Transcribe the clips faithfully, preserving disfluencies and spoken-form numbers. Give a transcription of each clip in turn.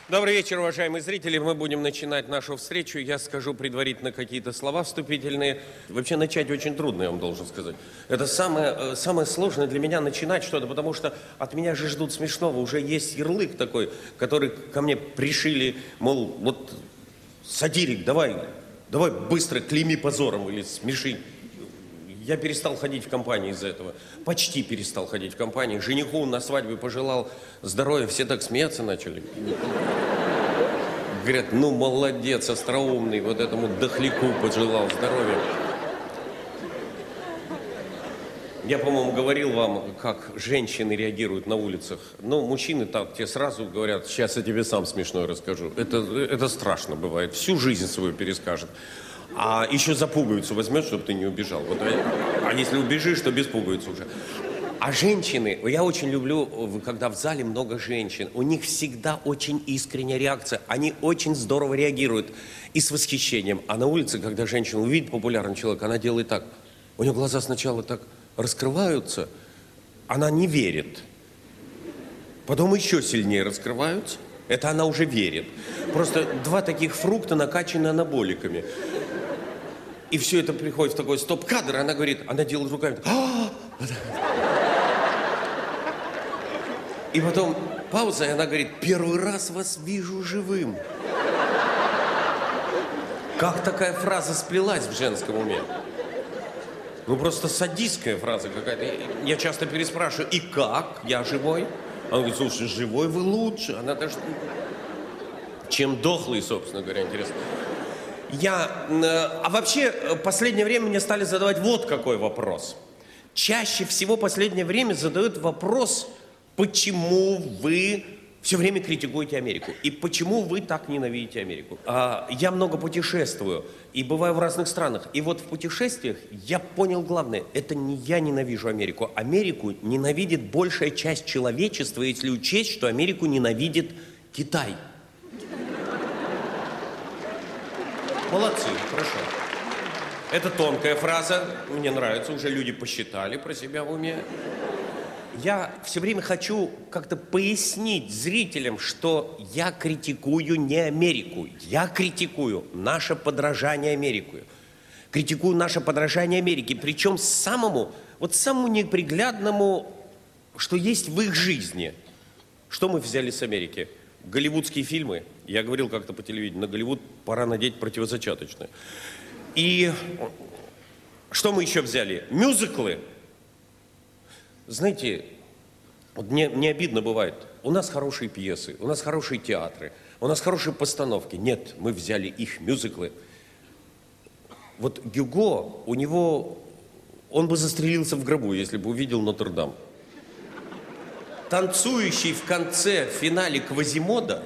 Добрый вечер, уважаемые зрители. Мы будем начинать нашу встречу. Я скажу предварительно какие-то слова вступительные. Вообще начать очень трудно, я вам должен сказать. Это самое, самое сложное для меня начинать что-то, потому что от меня же ждут смешного. Уже есть ярлык такой, который ко мне пришили, мол, вот сатирик, давай, давай быстро клейми позором или смеши. Я перестал ходить в компании из-за этого. Почти перестал ходить в компании. Жениху на свадьбе пожелал здоровья. Все так смеяться начали. Говорят, ну молодец, остроумный. Вот этому дохляку пожелал здоровья. Я, по-моему, говорил вам, как женщины реагируют на улицах. Ну, мужчины так тебе сразу говорят, сейчас я тебе сам смешной расскажу. Это, это страшно бывает. Всю жизнь свою перескажет. А еще за пуговицу возьмет, чтобы ты не убежал. Вот, а, а если убежишь, то без пуговицы уже. А женщины, я очень люблю, когда в зале много женщин. У них всегда очень искренняя реакция. Они очень здорово реагируют и с восхищением. А на улице, когда женщина увидит популярного человека, она делает так. У нее глаза сначала так раскрываются, она не верит. Потом еще сильнее раскрываются. Это она уже верит. Просто два таких фрукта накачаны анаболиками. И все это приходит в такой стоп-кадр, она говорит, она делает руками. А-а-а! И потом пауза, и она говорит, первый раз вас вижу живым. Как такая фраза сплелась в женском уме? Ну, просто садистская фраза какая-то. Я часто переспрашиваю, и как? Я живой? Она говорит, слушай, живой вы лучше. Она даже... Чем дохлый, собственно говоря, интересно. Я... А вообще, в последнее время мне стали задавать вот какой вопрос. Чаще всего в последнее время задают вопрос, почему вы все время критикуете Америку? И почему вы так ненавидите Америку? А, я много путешествую и бываю в разных странах. И вот в путешествиях я понял главное. Это не я ненавижу Америку. Америку ненавидит большая часть человечества, если учесть, что Америку ненавидит Китай. Молодцы, хорошо. Это тонкая фраза. Мне нравится, уже люди посчитали про себя в уме. Я все время хочу как-то пояснить зрителям, что я критикую не Америку. Я критикую наше подражание Америке. Критикую наше подражание Америке. Причем самому, вот самому неприглядному, что есть в их жизни. Что мы взяли с Америки? Голливудские фильмы. Я говорил как-то по телевидению, на Голливуд пора надеть противозачаточное. И что мы еще взяли? Мюзиклы. Знаете, вот мне, мне обидно бывает. У нас хорошие пьесы, у нас хорошие театры, у нас хорошие постановки. Нет, мы взяли их мюзиклы. Вот Гюго, у него... Он бы застрелился в гробу, если бы увидел Нотр-Дам. Танцующий в конце, в финале Квазимода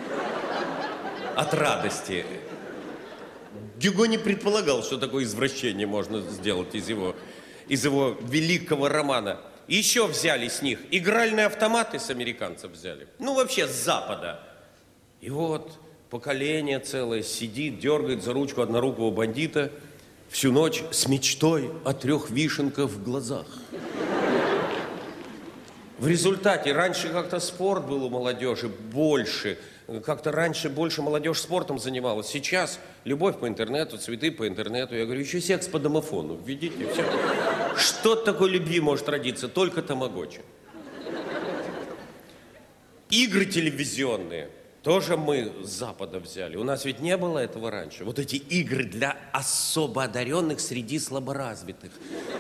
от радости. Гюго не предполагал, что такое извращение можно сделать из его, из его великого романа. И еще взяли с них игральные автоматы, с американцев взяли. Ну, вообще, с Запада. И вот поколение целое сидит, дергает за ручку однорукого бандита всю ночь с мечтой о трех вишенках в глазах. В результате раньше как-то спорт был у молодежи больше, как-то раньше больше молодежь спортом занималась. Сейчас любовь по интернету, цветы по интернету. Я говорю, еще секс по домофону. Введите, все. Что такой любви может родиться? Только тамагочи. Игры телевизионные тоже мы с Запада взяли. У нас ведь не было этого раньше. Вот эти игры для особо одаренных среди слаборазвитых.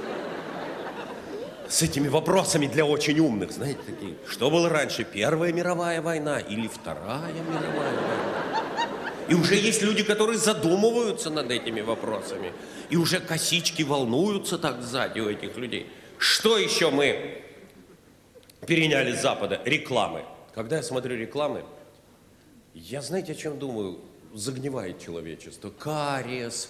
С этими вопросами для очень умных, знаете, такие. Что было раньше, Первая мировая война или Вторая мировая война? И уже есть люди, которые задумываются над этими вопросами. И уже косички волнуются так сзади у этих людей. Что еще мы переняли с Запада? Рекламы. Когда я смотрю рекламы, я, знаете, о чем думаю? Загнивает человечество. Кариес,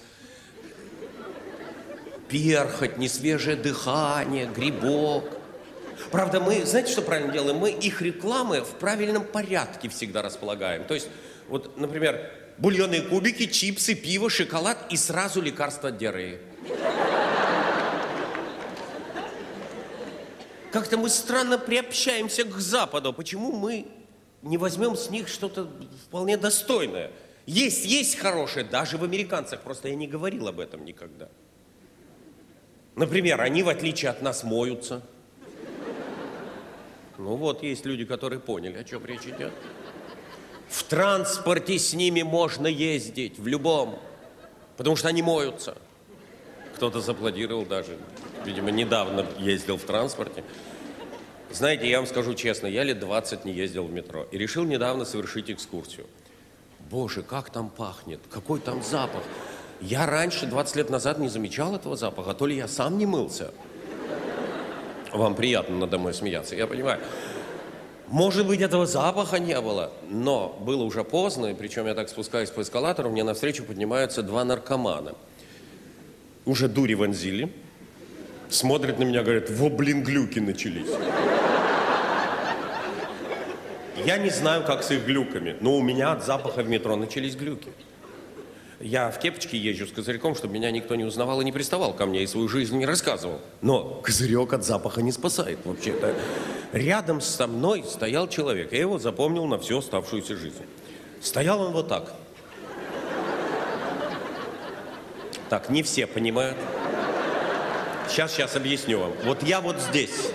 перхоть, несвежее дыхание, грибок. Правда, мы, знаете, что правильно делаем? Мы их рекламы в правильном порядке всегда располагаем. То есть, вот, например, бульонные кубики, чипсы, пиво, шоколад и сразу лекарство от диареи. Как-то мы странно приобщаемся к Западу. Почему мы не возьмем с них что-то вполне достойное? Есть, есть хорошее, даже в американцах, просто я не говорил об этом никогда. Например, они, в отличие от нас, моются. Ну вот, есть люди, которые поняли, о чем речь идет. В транспорте с ними можно ездить, в любом, потому что они моются. Кто-то зааплодировал даже, видимо, недавно ездил в транспорте. Знаете, я вам скажу честно, я лет двадцать не ездил в метро и решил недавно совершить экскурсию. Боже, как там пахнет, какой там запах. Я раньше, двадцать лет назад, не замечал этого запаха, то ли я сам не мылся. Вам приятно надо мной смеяться, я понимаю. Может быть, этого запаха не было, но было уже поздно, и причем я так спускаюсь по эскалатору, мне навстречу поднимаются два наркомана. Уже дури вонзили, смотрят на меня, говорят, во, блин, глюки начались. Я не знаю, как с их глюками, но у меня от запаха в метро начались глюки. Я в кепочке езжу с козырьком, чтобы меня никто не узнавал и не приставал ко мне, и свою жизнь не рассказывал. Но козырек от запаха не спасает, вообще-то. Рядом со мной стоял человек, я его запомнил на всю оставшуюся жизнь. Стоял он вот так. Так, не все понимают. Сейчас, сейчас объясню вам. Вот я вот здесь.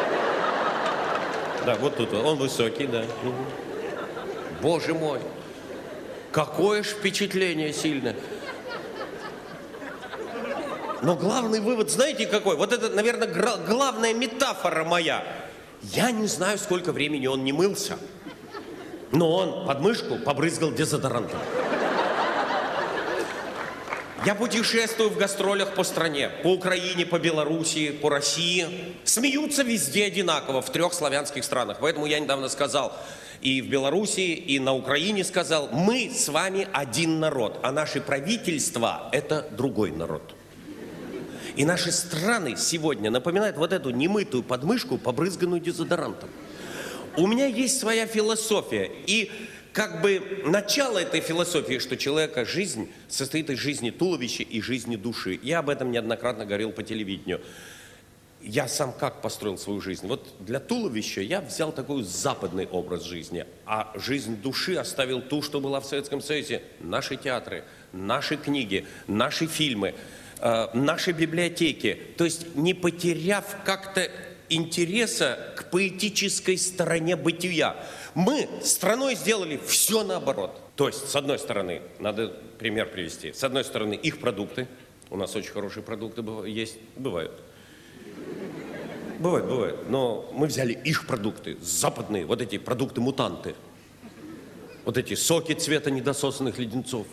Да, вот тут. Он высокий, да. Боже мой. Какое ж впечатление сильное. Но главный вывод, знаете какой? Вот это, наверное, главная метафора моя. Я не знаю, сколько времени он не мылся, но он под мышку побрызгал дезодорантом. Я путешествую в гастролях по стране, по Украине, по Белоруссии, по России. Смеются везде одинаково, в трех славянских странах. Поэтому я недавно сказал, и в Белоруссии, и на Украине сказал, мы с вами один народ, а наши правительства – это другой народ. И наши страны сегодня напоминают вот эту немытую подмышку, побрызганную дезодорантом. У меня есть своя философия, и как бы начало этой философии, что человека жизнь состоит из жизни туловища и жизни души. Я об этом неоднократно говорил по телевидению. Я сам как построил свою жизнь? Вот для туловища я взял такой западный образ жизни, а жизнь души оставил ту, что была в Советском Союзе. Наши театры, наши книги, наши фильмы, э, наши библиотеки. То есть не потеряв как-то интереса к поэтической стороне бытия. Мы страной сделали все наоборот. То есть, с одной стороны, надо пример привести, с одной стороны, их продукты. У нас очень хорошие продукты есть, бывают. Бывает, бывает. Но мы взяли их продукты, западные, вот эти продукты-мутанты. Вот эти соки цвета недососанных леденцов.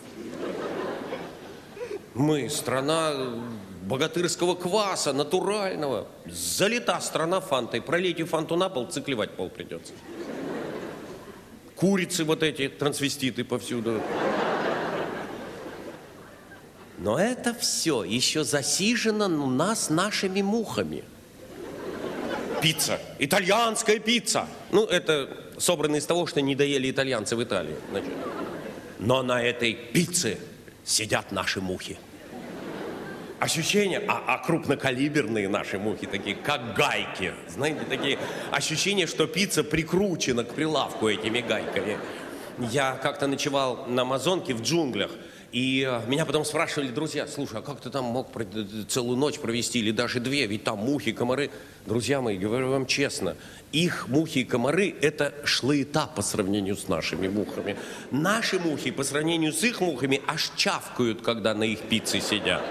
Мы страна богатырского кваса, натурального. Залита страна фантой. Пролейте фанту на пол, циклевать пол придется. Курицы вот эти, трансвеститы повсюду. Но это все еще засижено у нас нашими мухами. Пицца. Итальянская пицца. Ну, это собрано из того, что не доели итальянцы в Италии. Значит. Но на этой пицце сидят наши мухи. Ощущения, а, а крупнокалиберные наши мухи, такие как гайки. Знаете, такие ощущения, что пицца прикручена к прилавку этими гайками. Я как-то ночевал на Амазонке в джунглях. И меня потом спрашивали друзья, слушай, а как ты там мог целую ночь провести или даже две, ведь там мухи, комары. Друзья мои, говорю вам честно, их мухи и комары – это шлыета по сравнению с нашими мухами. Наши мухи по сравнению с их мухами аж чавкают, когда на их пицце сидят.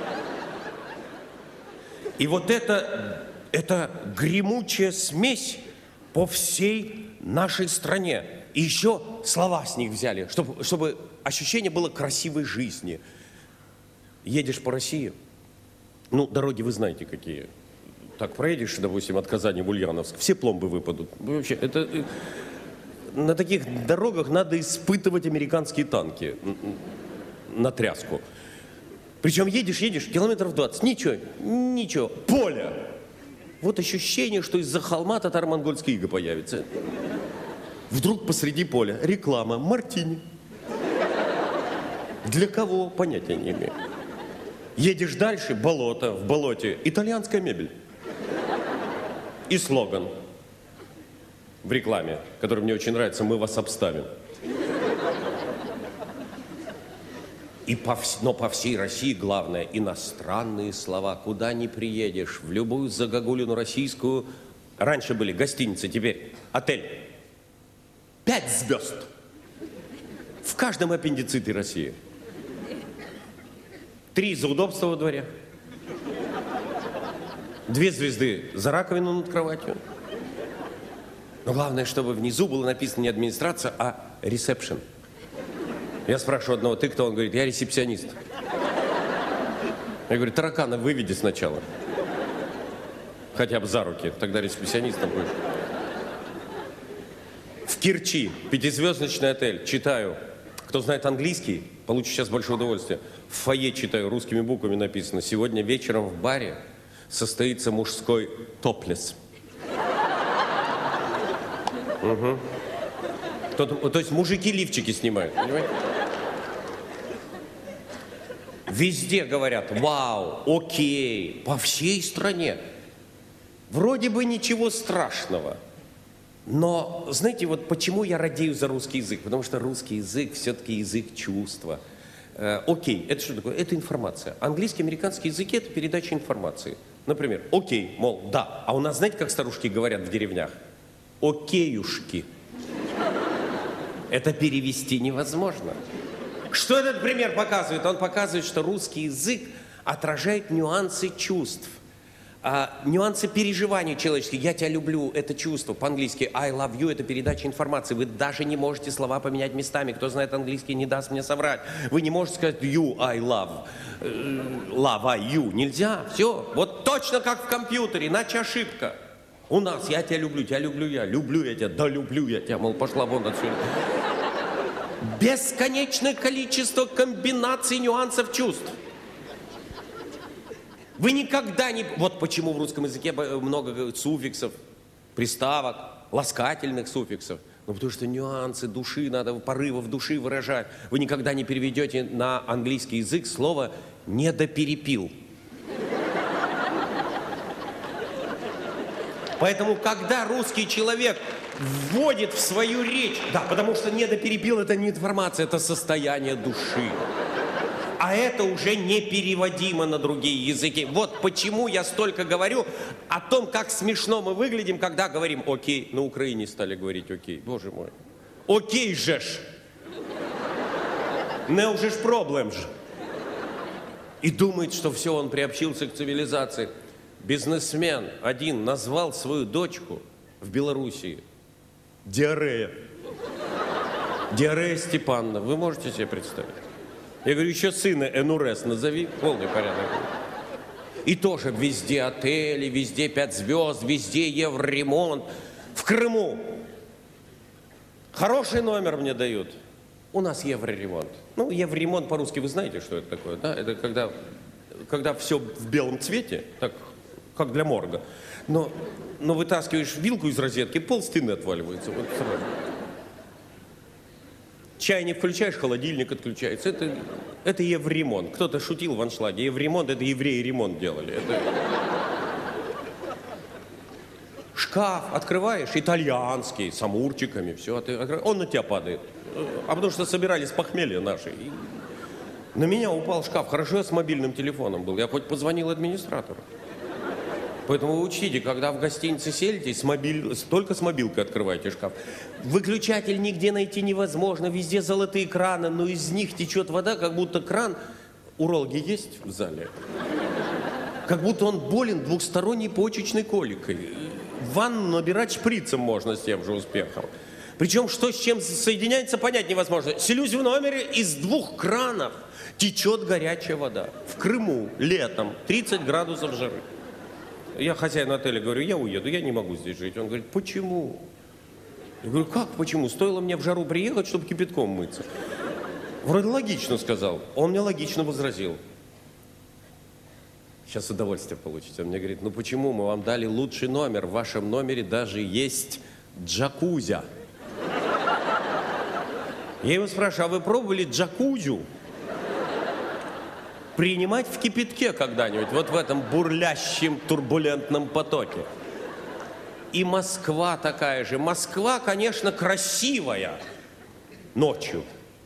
И вот это, это гремучая смесь по всей нашей стране. И еще слова с них взяли, чтобы, чтобы ощущение было красивой жизни. Едешь по России, ну, дороги вы знаете какие. Так проедешь, допустим, от Казани в Ульяновск, все пломбы выпадут. Вообще, это, на таких дорогах надо испытывать американские танки на тряску. Причем едешь, едешь, километров двадцать, ничего, ничего, поле. Вот ощущение, что из-за холма татаро-монгольская ига появится. Вдруг посреди поля реклама «Мартини». Для кого? Понятия не имею. Едешь дальше, болото, в болоте итальянская мебель. И слоган. в рекламе, который мне очень нравится, мы вас обставим. И по вс... Но по всей России главное иностранные слова. Куда ни приедешь, в любую загогулину российскую. Раньше были гостиницы, теперь отель. Пять звезд. В каждом аппендиците России. Три за удобство во дворе. Две звезды за раковину над кроватью. Но главное, чтобы внизу было написано не администрация, а ресепшн. Я спрашиваю одного, ты кто? Он говорит, я ресепсионист. Я говорю, таракана выведи сначала. Хотя бы за руки, тогда ресепсионистом будешь. В Керчи, пятизвездочный отель, читаю. Кто знает английский, получит сейчас большое удовольствие. В фойе читаю, русскими буквами написано. Сегодня вечером в баре состоится мужской топлес. Угу. То, то есть мужики лифчики снимают, понимаете? Везде говорят, вау, окей, по всей стране. Вроде бы ничего страшного. Но, знаете, вот почему я радею за русский язык? Потому что русский язык все-таки язык чувства. Э, окей, это что такое? Это информация. Английский, американский языки – это передача информации. Например, окей, мол, да. А у нас, знаете, как старушки говорят в деревнях? Океюшки. Это перевести невозможно. Что этот пример показывает? Он показывает, что русский язык отражает нюансы чувств. А, нюансы переживаний человеческих. Я тебя люблю, это чувство. По-английски I love you, это передача информации. Вы даже не можете слова поменять местами. Кто знает английский, не даст мне соврать. Вы не можете сказать you, I love. Love, I, you. Нельзя. Все. Вот точно как в компьютере, иначе ошибка. У нас я тебя люблю, тебя люблю я, люблю я тебя, да люблю я тебя. Мол, пошла вон отсюда. Бесконечное количество комбинаций нюансов чувств. Вы никогда не... Вот почему в русском языке много суффиксов, приставок, ласкательных суффиксов. Ну, потому что нюансы души, надо порывов души выражать. Вы никогда не переведете на английский язык слово «недоперепил». Поэтому, когда русский человек вводит в свою речь... Да, потому что недоперепил – это не информация, это состояние души. А это уже непереводимо на другие языки. Вот почему я столько говорю о том, как смешно мы выглядим, когда говорим «окей». На Украине стали говорить «окей». Боже мой. «Окей же ж». Не уже ж проблем же. И думает, что все, он приобщился к цивилизации. Бизнесмен один назвал свою дочку в Белоруссии Диарея. Диарея Степановна. Вы можете себе представить? Я говорю, еще сына Энурес назови. Полный порядок. И тоже везде отели, везде пять звезд, везде евроремонт. В Крыму хороший номер мне дают. У нас евроремонт. Ну, евроремонт по-русски вы знаете, что это такое, да? Это когда, когда все в белом цвете, так, как для морга. Но, но вытаскиваешь вилку из розетки, пол стены отваливается. Вот сразу. Чайник включаешь, холодильник отключается. Это, это евроремонт. Кто-то шутил в аншлаге. Евроремонт – это евреи ремонт делали. Это... Шкаф открываешь, итальянский, с амурчиками, все. А ты открываешь, он на тебя падает. А потому что собирались похмелья наши. И на меня упал шкаф. Хорошо, я с мобильным телефоном был. Я хоть позвонил администратору. Поэтому вы учтите, когда в гостинице селитесь, с мобиль... только с мобилкой открывайте шкаф. Выключатель нигде найти невозможно, везде золотые краны, но из них течет вода, как будто кран... Урологи есть в зале? Как будто он болен двухсторонней почечной коликой. Ванну набирать шприцем можно с тем же успехом. Причем, что с чем соединяется, понять невозможно. Селюсь в номере, из двух кранов течет горячая вода. В Крыму, летом, тридцать градусов жары. Я хозяину отеля говорю, я уеду, я не могу здесь жить. Он говорит, почему? Я говорю, как почему? Стоило мне в жару приехать, чтобы кипятком мыться. Вроде логично сказал. Он мне логично возразил. Сейчас удовольствие получите. Он мне говорит, ну почему мы вам дали лучший номер? В вашем номере даже есть джакузя. Я его спрашиваю, а вы пробовали джакузю принимать в кипятке когда-нибудь, вот в этом бурлящем турбулентном потоке? И Москва такая же. Москва, конечно, красивая ночью.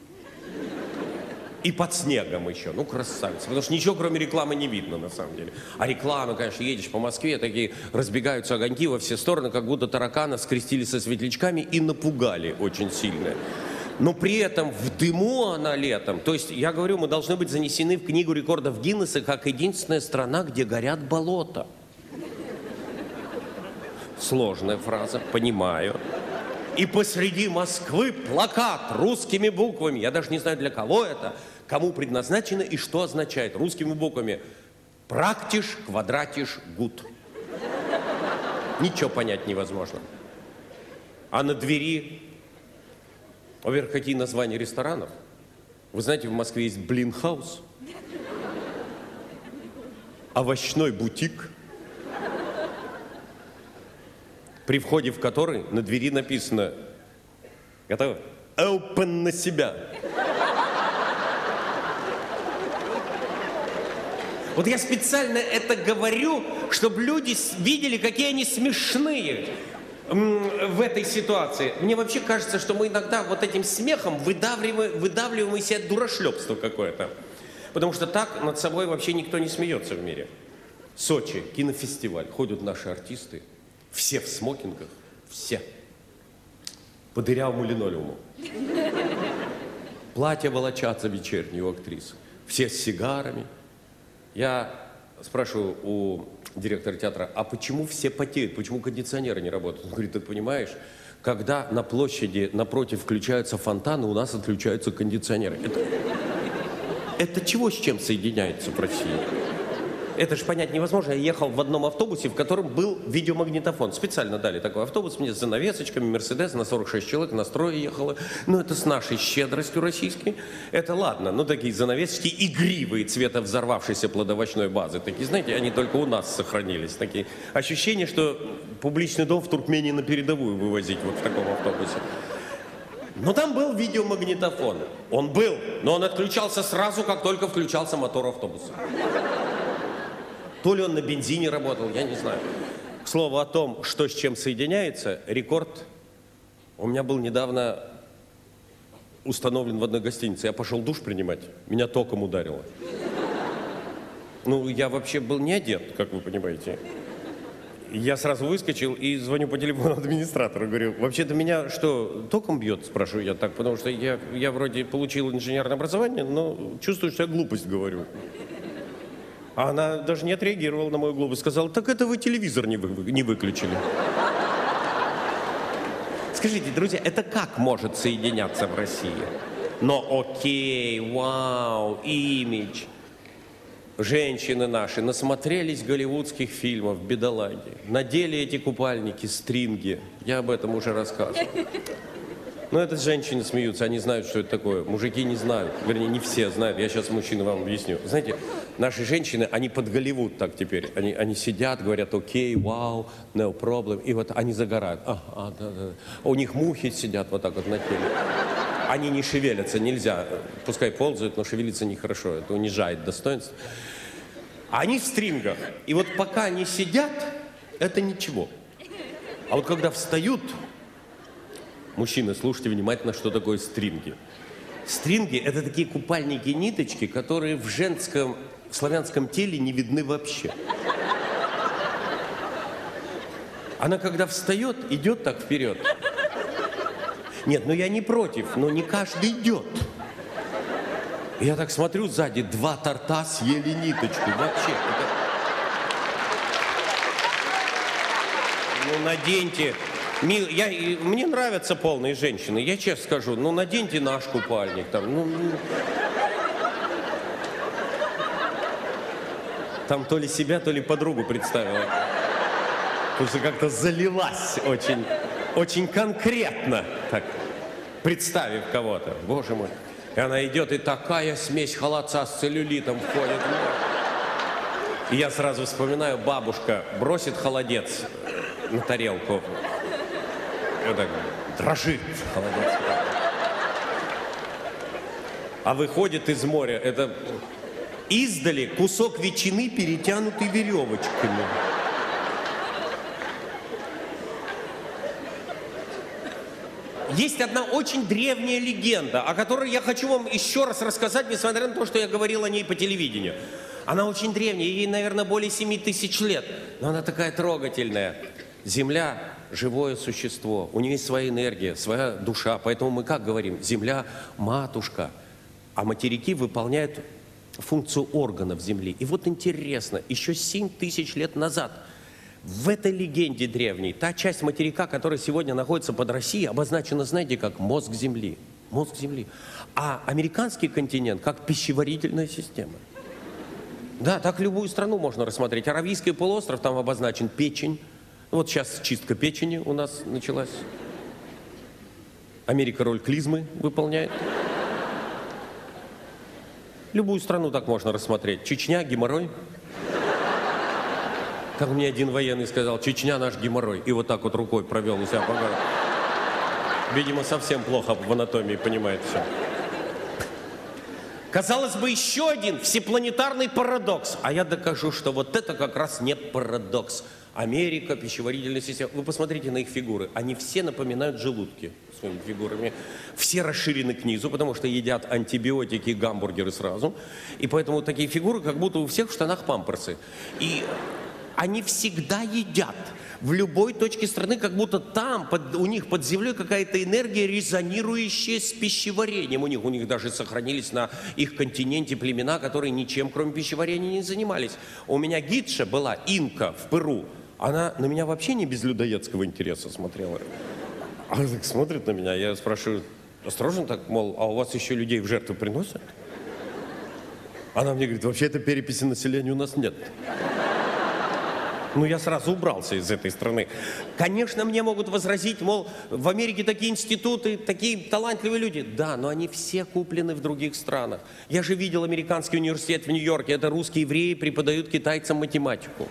И под снегом еще. Ну, красавица. Потому что ничего, кроме рекламы, не видно, на самом деле. А реклама, конечно, едешь по Москве, такие разбегаются огоньки во все стороны, как будто таракана скрестили со светлячками и напугали очень сильно. Но при этом в дыму она летом. То есть, я говорю, мы должны быть занесены в книгу рекордов Гиннесса как единственная страна, где горят болота. Сложная фраза, понимаю. И посреди Москвы плакат русскими буквами. Я даже не знаю, для кого это, кому предназначено и что означает. Русскими буквами. Практиш, квадратиш, гуд. Ничего понять невозможно. А на двери... Во-первых, какие названия ресторанов? Вы знаете, в Москве есть Блинхаус, овощной бутик, при входе в который на двери написано, готовы? Open на себя. Вот я специально это говорю, чтобы люди видели, какие они смешные в этой ситуации. Мне вообще кажется, что мы иногда вот этим смехом выдавливаем, выдавливаем из себя дурашлепство какое-то. Потому что так над собой вообще никто не смеется в мире. Сочи, кинофестиваль, ходят наши артисты, все в смокингах, все. По дырявому линолеуму. Платья волочатся вечерние у актрис. Все с сигарами. Я спрашиваю у директора театра, а почему все потеют, почему кондиционеры не работают? Он говорит, ты понимаешь, когда на площади напротив включаются фонтаны, у нас отключаются кондиционеры. Это, это чего с чем соединяется в России? Это же понять невозможно. Я ехал в одном автобусе, в котором был видеомагнитофон. Специально дали такой автобус мне с занавесочками, Мерседес, на сорок шесть человек, на строе ехало. Ну, это с нашей щедростью российской. Это ладно. Ну, такие занавесочки игривые цвета взорвавшейся плодовочной базы. Такие, знаете, они только у нас сохранились. Такие ощущения, что публичный дом в Туркмении на передовую вывозить вот в таком автобусе. Но там был видеомагнитофон. Он был, но он отключался сразу, как только включался мотор автобуса. То ли он на бензине работал, я не знаю. К слову о том, что с чем соединяется, рекорд у меня был недавно установлен в одной гостинице. Я пошел душ принимать, меня током ударило. Ну, я вообще был не одет, как вы понимаете. Я сразу выскочил и звоню по телефону администратору. Говорю, вообще-то меня что, током бьет? Спрашиваю я так, потому что я, я вроде получил инженерное образование, но чувствую, что я глупость говорю. А она даже не отреагировала на мою глупость. Сказала, так это вы телевизор не, вы, не выключили. Скажите, друзья, это как может соединяться в России? Но окей, вау, имидж. Женщины наши насмотрелись голливудских фильмов, бедолаги. Надели эти купальники, стринги. Я об этом уже рассказывал. Но это женщины смеются, они знают, что это такое. Мужики не знают. Вернее, не все знают. Я сейчас мужчины вам объясню. Знаете, наши женщины, они под Голливуд так теперь. Они, они сидят, говорят, окей, вау, no problem. И вот они загорают. А, а, да, да. У них мухи сидят вот так вот на теле. Они не шевелятся, нельзя. Пускай ползают, но шевелиться нехорошо. Это унижает достоинство. А они в стрингах. И вот пока они сидят, это ничего. А вот когда встают... Мужчины, слушайте внимательно, что такое стринги. Стринги – это такие купальники-ниточки, которые в женском, в славянском теле не видны вообще. Она, когда встает, идет так вперед. Нет, ну я не против, но не каждый идет. И я так смотрю сзади, два торта съели ниточку. Вообще. Это... Ну, наденьте... Мил, я, мне нравятся полные женщины, я честно скажу, ну наденьте наш купальник там, ну, ну. Там то ли себя, то ли подругу представила. Потому что как-то залилась очень, очень конкретно, так, представив кого-то, боже мой. И она идет, и такая смесь холодца с целлюлитом входит. И я сразу вспоминаю, бабушка бросит холодец на тарелку. Вот так дрожит холодец. А выходит из моря, это издали кусок ветчины, перетянутый веревочками. Есть одна очень древняя легенда, о которой я хочу вам еще раз рассказать, несмотря на то, что я говорил о ней по телевидению. Она очень древняя, ей, наверное, более семи тысяч лет, но она такая трогательная. Земля – живое существо, у нее есть своя энергия, своя душа, поэтому мы как говорим? Земля – матушка, а материки выполняют функцию органов Земли. И вот интересно, еще семь тысяч лет назад в этой легенде древней та часть материка, которая сегодня находится под Россией, обозначена, знаете, как мозг Земли. Мозг Земли. А американский континент как пищеварительная система. Да, так любую страну можно рассмотреть. Аравийский полуостров, там обозначен печень. Вот сейчас чистка печени у нас началась. Америка роль клизмы выполняет. Любую страну так можно рассмотреть. Чечня, геморрой. Как мне один военный сказал, Чечня наш геморрой. И вот так вот рукой провел у себя по городу. Видимо, совсем плохо в анатомии понимает все. Казалось бы, еще один всепланетарный парадокс. А я докажу, что вот это как раз не парадокс. Америка, пищеварительная система. Вы посмотрите на их фигуры. Они все напоминают желудки своими фигурами. Все расширены к низу, потому что едят антибиотики и гамбургеры сразу. И поэтому такие фигуры, как будто у всех в штанах памперсы. И они всегда едят. В любой точке страны, как будто там, под, у них под землей какая-то энергия, резонирующая с пищеварением. У них, у них даже сохранились на их континенте племена, которые ничем, кроме пищеварения, не занимались. У меня гидша была, инка, в Перу. Она на меня вообще не без людоедского интереса смотрела. Она так смотрит на меня, я спрашиваю, осторожно так, мол, а у вас еще людей в жертву приносят? Она мне говорит, вообще-то переписи населения у нас нет. Ну, я сразу убрался из этой страны. Конечно, мне могут возразить, мол, в Америке такие институты, такие талантливые люди. Да, но они все куплены в других странах. Я же видел американский университет в Нью-Йорке. Это русские евреи преподают китайцам математику.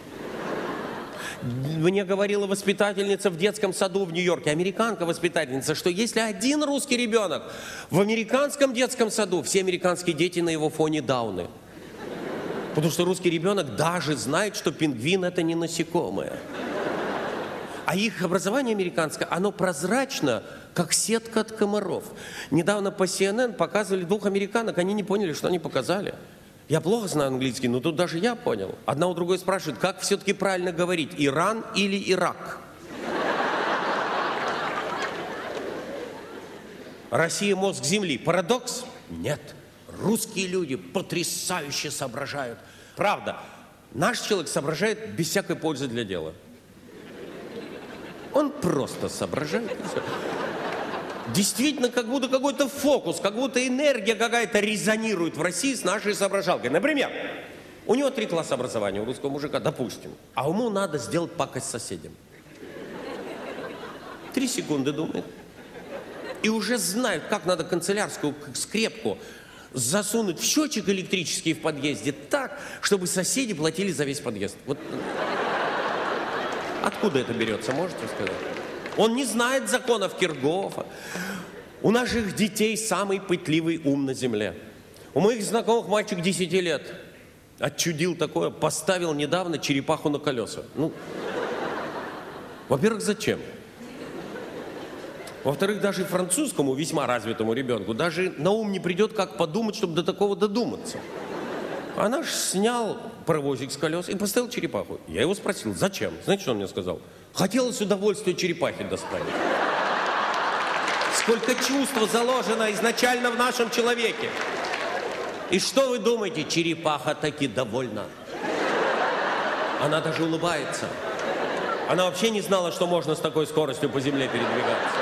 Мне говорила воспитательница в детском саду в Нью-Йорке, американка-воспитательница, что если один русский ребенок в американском детском саду, все американские дети на его фоне дауны. Потому что русский ребенок даже знает, что пингвин – это не насекомое. А их образование американское, оно прозрачно, как сетка от комаров. Недавно по си эн эн показывали двух американок, они не поняли, что они показали. Я плохо знаю английский, но тут даже я понял. Одна у другой спрашивает, как все-таки правильно говорить, Иран или Ирак? Россия – мозг Земли. Парадокс? Нет. Русские люди потрясающе соображают. Правда, наш человек соображает без всякой пользы для дела. Он просто соображает. Действительно, как будто какой-то фокус, как будто энергия какая-то резонирует в России с нашей соображалкой. Например, у него три класса образования, у русского мужика, допустим. А ему надо сделать пакость соседям. Три секунды думает. И уже знают, как надо канцелярскую скрепку засунуть в счетчик электрический в подъезде так, чтобы соседи платили за весь подъезд. Вот откуда это берется, можете сказать? Он не знает законов Киргофа. У наших детей самый пытливый ум на земле. У моих знакомых мальчик десяти лет отчудил такое, поставил недавно черепаху на колеса. Ну, во-первых, зачем? Во-вторых, даже французскому весьма развитому ребенку даже на ум не придет, как подумать, чтобы до такого додуматься. А наш снял паровозик с колес и поставил черепаху. Я его спросил, зачем? Знаете, что он мне сказал? Хотелось удовольствие черепахи доставить. Сколько чувства заложено изначально в нашем человеке. И что вы думаете? Черепаха таки довольна. Она даже улыбается. Она вообще не знала, что можно с такой скоростью по земле передвигаться.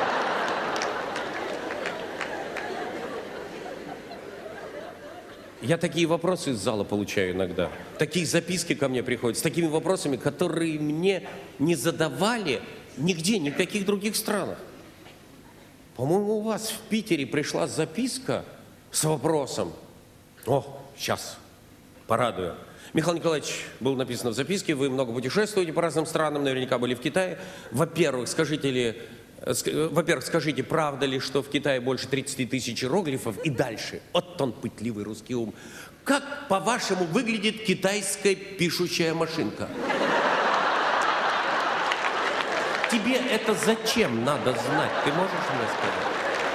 Я такие вопросы из зала получаю иногда. Такие записки ко мне приходят с такими вопросами, которые мне не задавали нигде, ни в каких других странах. По-моему, у вас в Питере пришла записка с вопросом. О, сейчас, порадую. Михаил Николаевич, было написано в записке, вы много путешествуете по разным странам, наверняка были в Китае. Во-первых, скажите ли... Во-первых, скажите, правда ли, что в Китае больше тридцати тысяч иероглифов? И дальше, вот он, пытливый русский ум. Как, по-вашему, выглядит китайская пишущая машинка? тебе это зачем надо знать? Ты можешь мне сказать?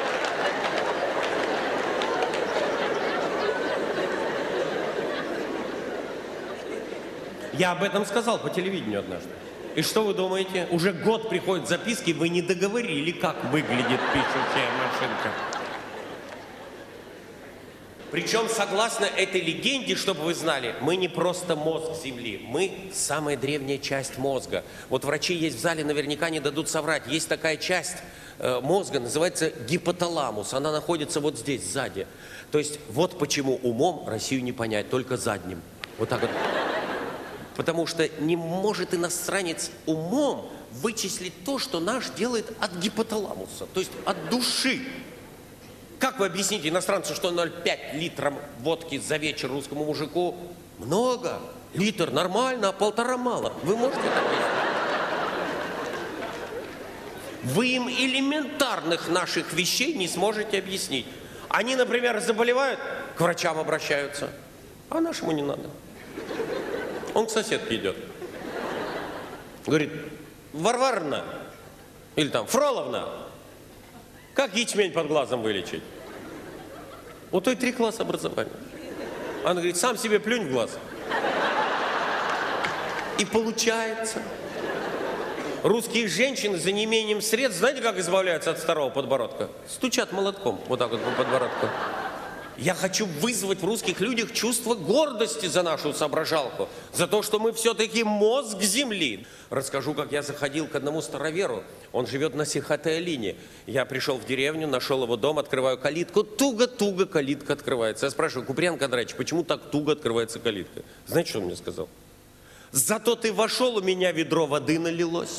Я об этом сказал по телевидению однажды. И что вы думаете? Уже год приходят записки, вы не договорили, как выглядит пишущая машинка. Причем, согласно этой легенде, чтобы вы знали, мы не просто мозг Земли, мы самая древняя часть мозга. Вот врачи есть в зале, наверняка не дадут соврать. Есть такая часть э, мозга, называется гипоталамус. Она находится вот здесь, сзади. То есть вот почему умом Россию не понять, только задним. Вот так вот. Потому что не может иностранец умом вычислить то, что наш делает от гипоталамуса, то есть от души. Как вы объясните иностранцу, что ноль целых пять литров водки за вечер русскому мужику много? Литр нормально, а полтора мало. Вы можете это объяснить? Вы им элементарных наших вещей не сможете объяснить. Они, например, заболевают, к врачам обращаются, а нашему не надо. Он к соседке идет. Говорит: Варваровна, или там Фроловна, как ячмень под глазом вылечить? У той три класса образования. Она говорит: сам себе плюнь в глаз. И получается. Русские женщины за неимением средств, знаете, как избавляются от второго подбородка? Стучат молотком вот так вот по подбородку. Я хочу вызвать в русских людях чувство гордости за нашу соображалку, за то, что мы все-таки мозг Земли. Расскажу, как я заходил к одному староверу. Он живет на Сихотэ-Алине. Я пришел в деревню, нашел его дом, открываю калитку. Туго-туго калитка открывается. Я спрашиваю: Куприян Кондратьевич, почему так туго открывается калитка? Знаете, что он мне сказал? Зато ты вошел, у меня ведро воды налилось.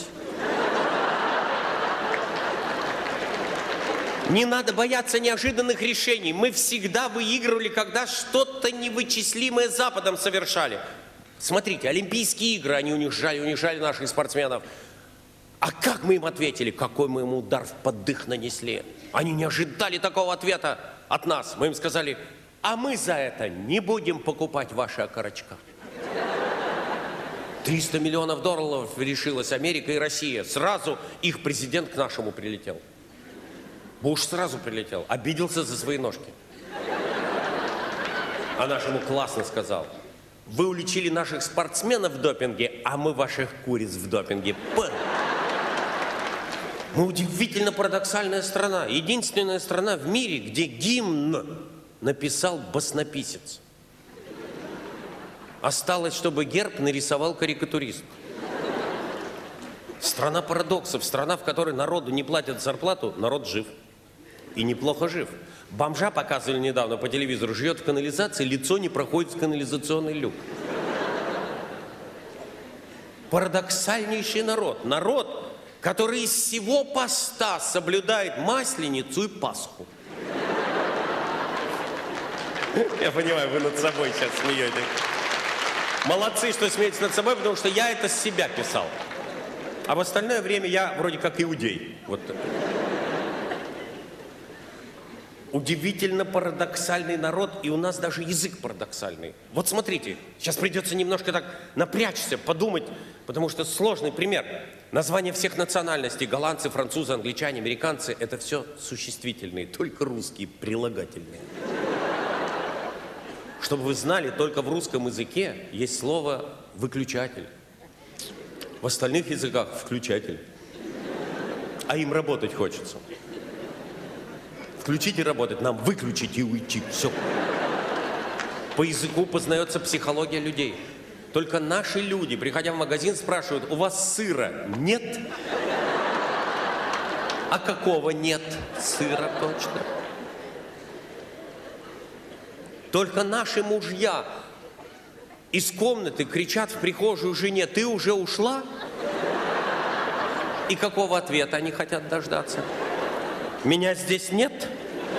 Не надо бояться неожиданных решений. Мы всегда выигрывали, когда что-то невычислимое Западом совершали. Смотрите, Олимпийские игры, они унижали, унижали наших спортсменов. А как мы им ответили? Какой мы им удар в поддых нанесли? Они не ожидали такого ответа от нас. Мы им сказали: а мы за это не будем покупать ваши окорочка. триста миллионов долларов решилась Америка и Россия. Сразу их президент к нашему прилетел. Буш сразу прилетел, обиделся за свои ножки. А нашему классно сказал: вы уличили наших спортсменов в допинге, а мы ваших куриц в допинге. П. Мы удивительно парадоксальная страна. Единственная страна в мире, где гимн написал баснописец. Осталось, чтобы герб нарисовал карикатурист. Страна парадоксов, страна, в которой народу не платят зарплату, народ жив. И неплохо жив. Бомжа показывали недавно по телевизору, живет в канализации, лицо не проходит в канализационный люк. Парадоксальнейший народ. Народ, который из всего поста соблюдает Масленицу и Пасху. Я понимаю, вы над собой сейчас смеетесь. Молодцы, что смеетесь над собой, потому что я это с себя писал. А в остальное время я вроде как иудей. Вот так. Удивительно парадоксальный народ, и у нас даже язык парадоксальный. Вот смотрите, сейчас придется немножко так напрячься, подумать, потому что сложный пример. Названия всех национальностей, голландцы, французы, англичане, американцы, это все существительные, только русские прилагательные. Чтобы вы знали, только в русском языке есть слово «выключатель». В остальных языках включатель. А им работать хочется. Включить и работать, нам выключить и уйти. Все. По языку познается психология людей. Только наши люди, приходя в магазин, спрашивают: у вас сыра нет? А какого нет сыра точно? Только наши мужья из комнаты кричат в прихожую жене: ты уже ушла? И какого ответа они хотят дождаться? Меня здесь нет?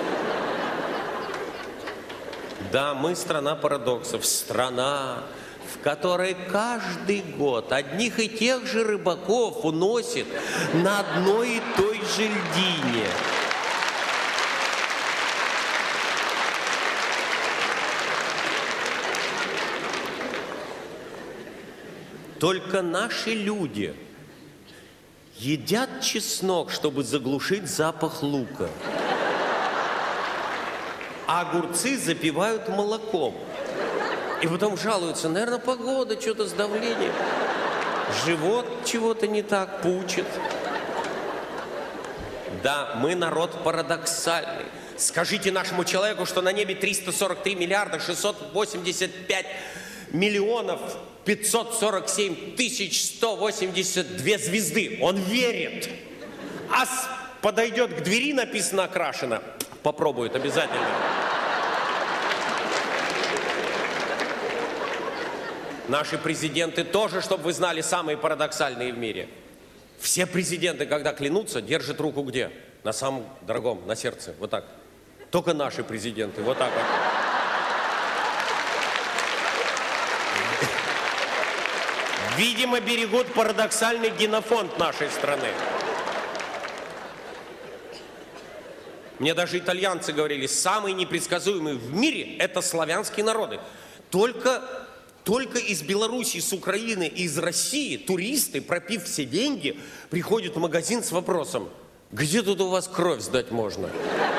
Да, мы страна парадоксов. Страна, в которой каждый год одних и тех же рыбаков уносит на одной и той же льдине. Только наши люди Едят чеснок, чтобы заглушить запах лука. А огурцы запивают молоком. И потом жалуются, наверное, погода, что-то с давлением. Живот чего-то не так пучит. Да, мы народ парадоксальный. Скажите нашему человеку, что на небе триста сорок три миллиарда шестьсот восемьдесят пять миллионов пятьсот сорок семь тысяч сто восемьдесят две звезды. Он верит. А с... подойдет к двери, написано окрашено. Попробует обязательно. Наши президенты тоже, чтобы вы знали, самые парадоксальные в мире. Все президенты, когда клянутся, держат руку где? На самом дорогом, на сердце. Вот так. Только наши президенты. Вот так вот. Видимо, берегут парадоксальный генофонд нашей страны. Мне даже итальянцы говорили, самые непредсказуемые в мире – это славянские народы. Только, только из Белоруссии, с Украины и из России туристы, пропив все деньги, приходят в магазин с вопросом, где тут у вас кровь сдать можно?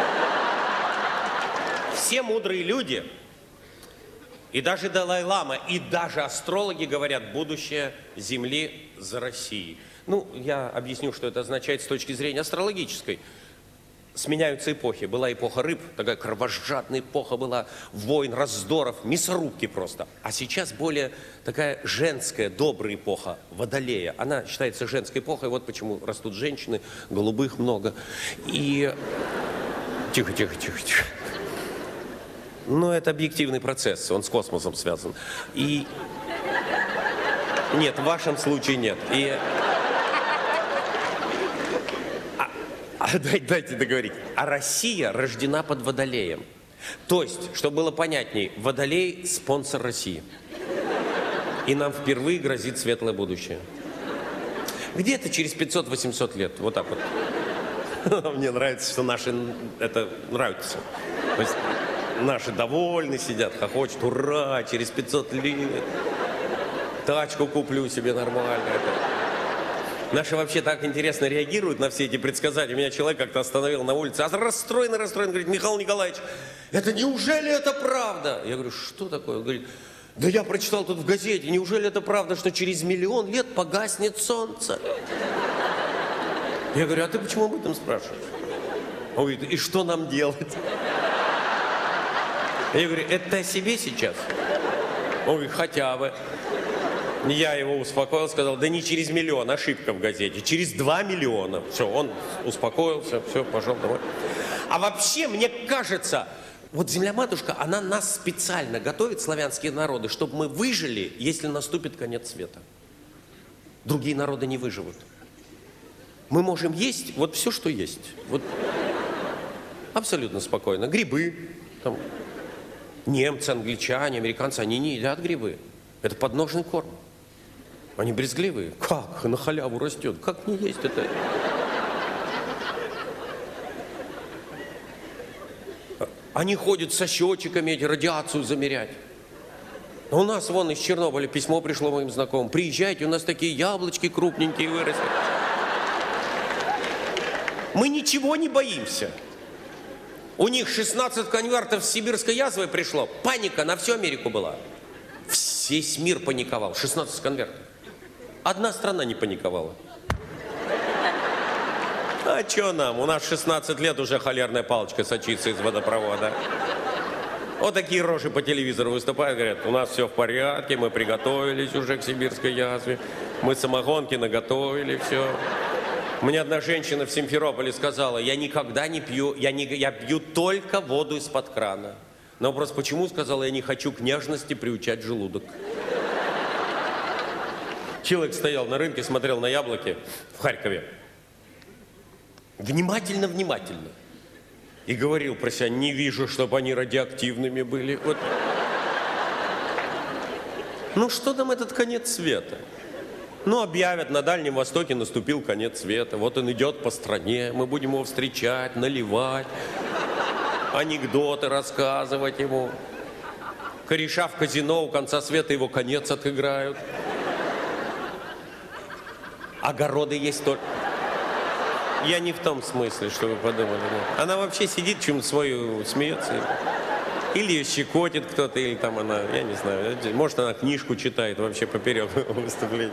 Все мудрые люди, и даже Далай-лама, и даже астрологи говорят, будущее Земли за Россией. Ну, я объясню, что это означает с точки зрения астрологической. Сменяются эпохи. Была эпоха рыб, такая кровожадная эпоха была, войн, раздоров, мясорубки просто. А сейчас более такая женская, добрая эпоха, водолея. Она считается женской эпохой, вот почему растут женщины, голубых много. И... Тихо, тихо, тихо, тихо. Но это объективный процесс, он с космосом связан. И... Нет, в вашем случае нет. И... А, дайте, дайте договорить. А Россия рождена под Водолеем. То есть, чтобы было понятней, Водолей – спонсор России. И нам впервые грозит светлое будущее. Где-то через пятьсот-восемьсот лет. Вот так вот. Мне нравится, что наши это нравится. То есть, наши довольны сидят, хохочут. Ура, через пятьсот лет. Тачку куплю себе нормально. Наши вообще так интересно реагируют на все эти предсказания. Меня человек как-то остановил на улице, а расстроенный, расстроенный, говорит, Михаил Николаевич, это неужели это правда? Я говорю, что такое? Он говорит, да я прочитал тут в газете, неужели это правда, что через миллион лет погаснет солнце? Я говорю, а ты почему об этом спрашиваешь? Он говорит, и что нам делать? Я говорю, это ты о себе сейчас? Он говорит, хотя бы. Я его успокоил, сказал, да не через миллион, ошибка в газете, через два миллиона. Все, он успокоился, все, пошел домой. А вообще, мне кажется, вот Земля-матушка, она нас специально готовит, славянские народы, чтобы мы выжили, если наступит конец света. Другие народы не выживут. Мы можем есть вот все, что есть. Вот абсолютно спокойно. Грибы, там, немцы, англичане, американцы, они не едят грибы. Это подножный корм. Они брезгливые. Как? На халяву растет. Как не есть это? Они ходят со счетчиками, эти радиацию замерять. А у нас вон из Чернобыля письмо пришло моим знакомым. Приезжайте, у нас такие яблочки крупненькие выросли. Мы ничего не боимся. У них шестнадцать конвертов с сибирской язвой пришло. Паника на всю Америку была. Весь мир паниковал. шестнадцать конвертов. Одна страна не паниковала. А что нам? У нас шестнадцать лет уже холерная палочка сочится из водопровода. Вот такие рожи по телевизору выступают, говорят, у нас все в порядке, мы приготовились уже к сибирской язве, мы самогонки наготовили, все. Мне одна женщина в Симферополе сказала, я никогда не пью, я, не, я пью только воду из-под крана. На вопрос, почему, сказала, я не хочу к нежности приучать желудок. Человек стоял на рынке, смотрел на яблоки в Харькове. Внимательно, внимательно. И говорил про себя, не вижу, чтобы они радиоактивными были. Вот. Ну, что нам этот конец света? Ну, объявят, на Дальнем Востоке наступил конец света. Вот он идет по стране, мы будем его встречать, наливать, анекдоты рассказывать ему. Кореша в казино, у конца света его конец отыграют. Огороды есть только... Я не в том смысле, что вы подумали. Нет. Она вообще сидит, чем свою смеется. Или ее щекотит кто-то, или там она, я не знаю. Может, она книжку читает вообще поперек выступления.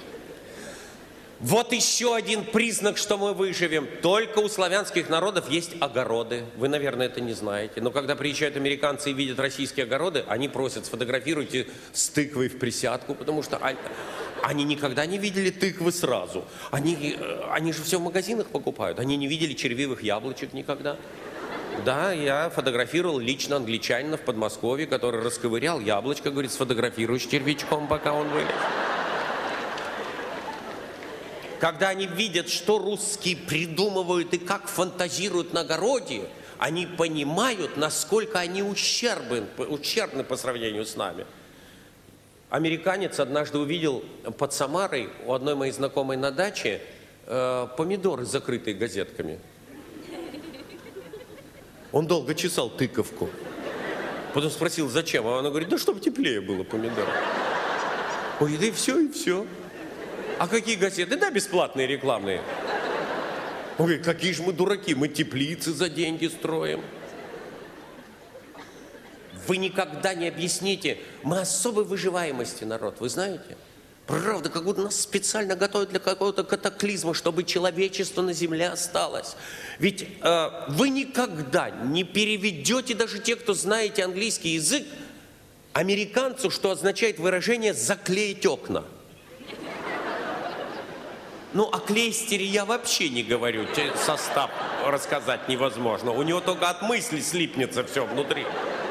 Вот еще один признак, что мы выживем. Только у славянских народов есть огороды. Вы, наверное, это не знаете. Но когда приезжают американцы и видят российские огороды, они просят, сфотографируйте с тыквой в присядку, потому что они никогда не видели тыквы сразу. Они, они же все в магазинах покупают. Они не видели червивых яблочек никогда. Да, я фотографировал лично англичанина в Подмосковье, который расковырял яблочко, говорит, сфотографируй с червячком, пока он вылез. Когда они видят, что русские придумывают и как фантазируют на огороде, они понимают, насколько они ущербны, ущербны по сравнению с нами. Американец однажды увидел под Самарой у одной моей знакомой на даче э, помидоры, закрытые газетками. Он долго чесал тыковку. Потом спросил, зачем? А она говорит, да чтобы теплее было помидоры. Ой, да и все, и все. А какие газеты? Да, бесплатные, рекламные. Он говорит, какие же мы дураки, мы теплицы за деньги строим. Вы никогда не объясните, мы особой выживаемости народ, вы знаете? Правда, как будто нас специально готовят для какого-то катаклизма, чтобы человечество на земле осталось. Ведь э, вы никогда не переведете, даже те, кто знаете английский язык, американцу, что означает выражение «заклеить окна». Ну, о клейстере я вообще не говорю, состав рассказать невозможно. У него только от мысли слипнется все внутри.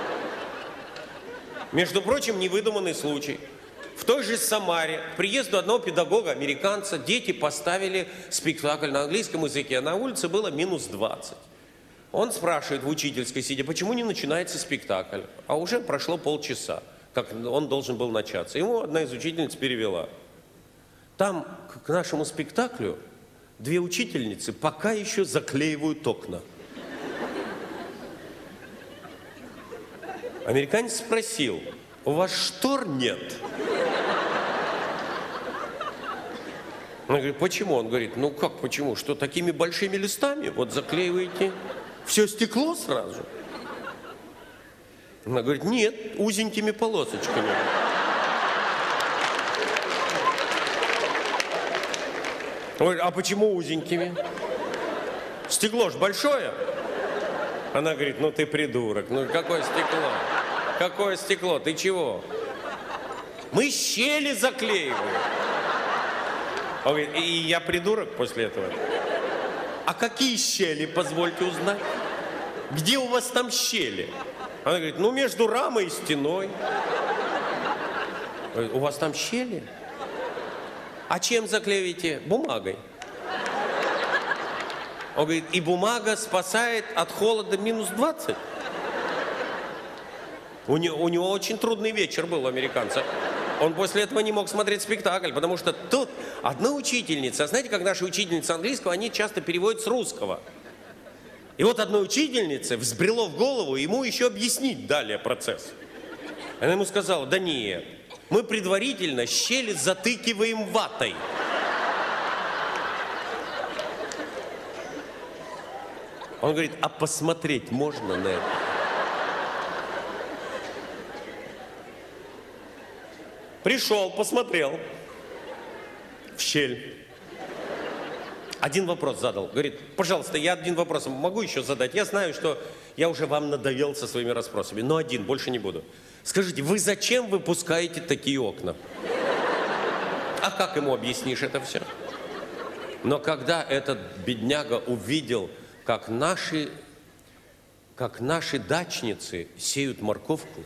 Между прочим, невыдуманный случай. В той же Самаре к приезду одного педагога-американца дети поставили спектакль на английском языке, а на улице было минус двадцать. Он спрашивает в учительской, сидя, почему не начинается спектакль? А уже прошло полчаса, как он должен был начаться. Ему одна из учительниц перевела. Там к нашему спектаклю две учительницы пока еще заклеивают окна. Американец спросил, у вас штор нет? Она говорит, почему? Он говорит, ну как почему? Что, такими большими листами вот заклеиваете все стекло сразу? Она говорит, нет, узенькими полосочками. Он говорит, а почему узенькими? Стекло ж большое. Она говорит, ну ты придурок, ну какое стекло? Какое стекло? Ты чего? Мы щели заклеиваем. Он говорит, и я придурок после этого? А какие щели, позвольте узнать? Где у вас там щели? Она говорит, ну между рамой и стеной. Говорит, у вас там щели? А чем заклеиваете? Бумагой. Он говорит, и бумага спасает от холода минус двадцать. У него, у него очень трудный вечер был у американца. Он после этого не мог смотреть спектакль, потому что тут одна учительница, знаете, как наши учительницы английского, они часто переводят с русского. И вот одной учительнице взбрело в голову ему еще объяснить далее процесс. Она ему сказала, да нет, мы предварительно щели затыкиваем ватой. Он говорит, а посмотреть можно на это? Пришел, посмотрел в щель. Один вопрос задал. Говорит, пожалуйста, я один вопрос могу еще задать? Я знаю, что я уже вам надоел со своими расспросами, но один, больше не буду. Скажите, вы зачем выпускаете такие окна? А как ему объяснишь это все? Но когда этот бедняга увидел, как наши, как наши дачницы сеют морковку,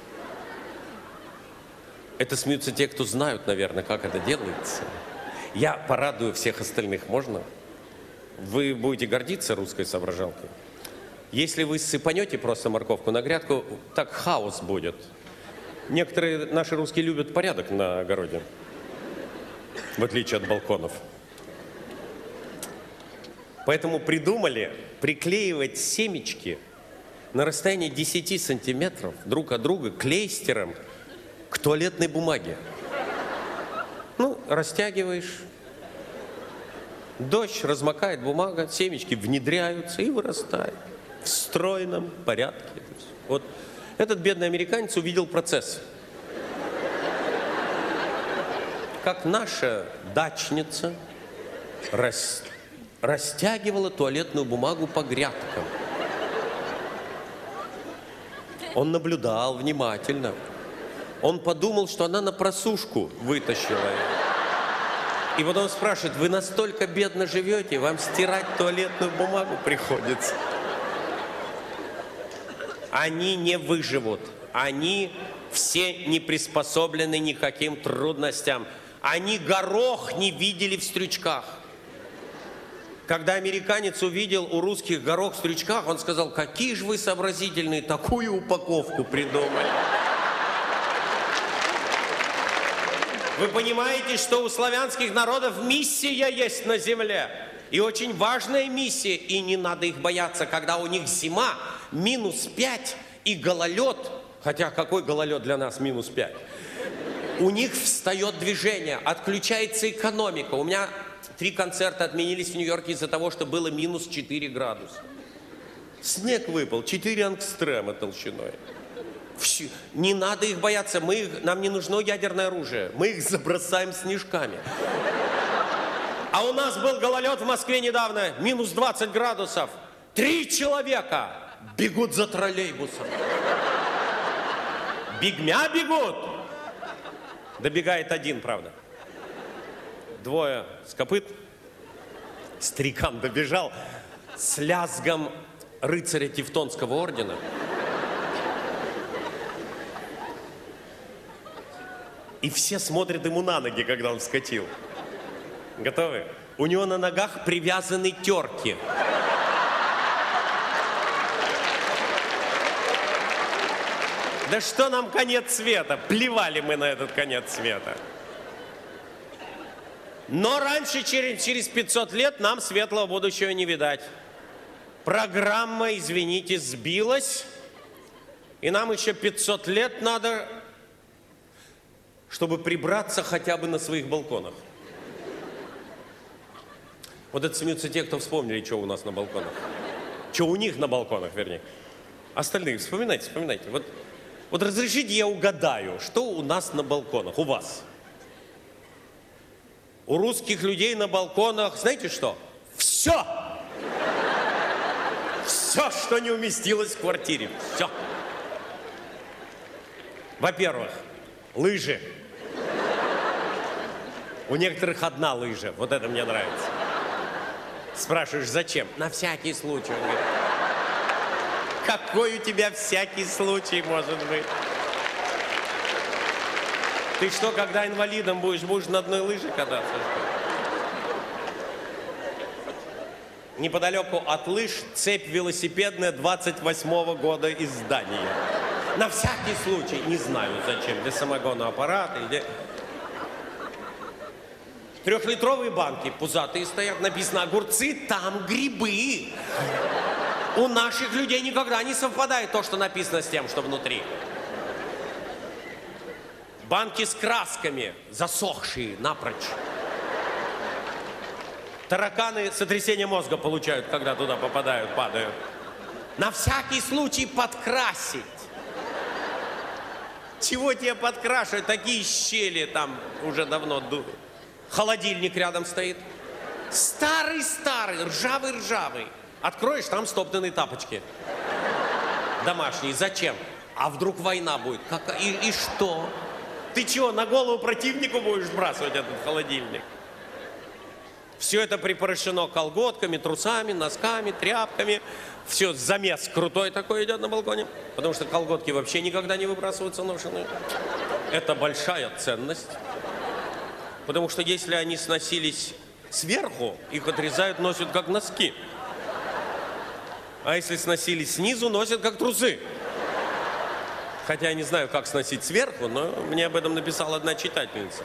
это смеются те, кто знают, наверное, как это делается. Я порадую всех остальных, можно? Вы будете гордиться русской соображалкой? Если вы сыпанете просто морковку на грядку, так хаос будет. Некоторые наши русские любят порядок на огороде, в отличие от балконов. Поэтому придумали приклеивать семечки на расстоянии десяти сантиметров друг от друга клейстером к туалетной бумаге. Ну, растягиваешь, Дождь, размокает бумага, семечки внедряются и вырастают в стройном порядке. Вот этот бедный американец увидел процесс. Как наша дачница рас... растягивала туалетную бумагу по грядкам. Он наблюдал внимательно. Он подумал, что она на просушку вытащила ее. И потом спрашивает: вы настолько бедно живете, вам стирать туалетную бумагу приходится. Они не выживут. Они все не приспособлены ни к каким трудностям. Они горох не видели в стрючках. Когда американец увидел у русских горох в стрючках, он сказал: какие же вы сообразительные, такую упаковку придумали. Вы понимаете, что у славянских народов миссия есть на земле. И очень важная миссия. И не надо их бояться, когда у них зима, минус пять и гололед. Хотя какой гололед для нас минус пять? У них встает движение, отключается экономика. У меня три концерта отменились в Нью-Йорке из-за того, что было минус четыре градуса. Снег выпал, четыре ангстрема толщиной. Все. Не надо их бояться, мы их, нам не нужно ядерное оружие. Мы их забросаем снежками. А у нас был гололед в Москве недавно, минус двадцать градусов. Три человека бегут за троллейбусом. Бегмя бегут. Добегает один, правда. Двое с копыт. Старикан добежал с лязгом рыцаря Тевтонского ордена. И все смотрят ему на ноги, когда он вскочил. Готовы? У него на ногах привязаны терки. Да что нам конец света? Плевали мы на этот конец света. Но раньше, через, через пятьсот лет, нам светлого будущего не видать. Программа, извините, сбилась. И нам еще пятьсот лет надо, чтобы прибраться хотя бы на своих балконах. Вот это смеются те, кто вспомнили, что у нас на балконах. Что у них на балконах, вернее. Остальные, вспоминайте, вспоминайте. Вот, вот разрешите, я угадаю, что у нас на балконах, у вас. У русских людей на балконах, знаете что? Все! Все, что не уместилось в квартире. Все. Во-первых, лыжи. У некоторых одна лыжа. Вот это мне нравится. Спрашиваешь, зачем? На всякий случай. Он говорит, какой у тебя всякий случай может быть? Ты что, когда инвалидом будешь, будешь на одной лыже кататься? Неподалеку от лыж цепь велосипедная двадцать восьмого года издания. На всякий случай, не знаю зачем, для самогонного аппарата или... Трехлитровые банки пузатые стоят, написано огурцы, там грибы. У наших людей никогда не совпадает то, что написано с тем, что внутри. Банки с красками, засохшие напрочь. Тараканы сотрясение мозга получают, когда туда попадают, падают. На всякий случай подкрасить. Чего тебе подкрашивать? Такие щели там уже давно дуют. Холодильник рядом стоит. Старый-старый, ржавый-ржавый. Откроешь, там стоптанные тапочки. Домашние. Зачем? А вдруг война будет? Как... И, и что? Ты чего, на голову противнику будешь сбрасывать этот холодильник? Все это припорошено колготками, трусами, носками, тряпками. Все, замес крутой такой идет на балконе. Потому что колготки вообще никогда не выбрасываются ношеные. Это большая ценность. Потому что если они сносились сверху, их отрезают, носят как носки. А если сносились снизу, носят как трусы. Хотя я не знаю, как сносить сверху, но мне об этом написала одна читательница.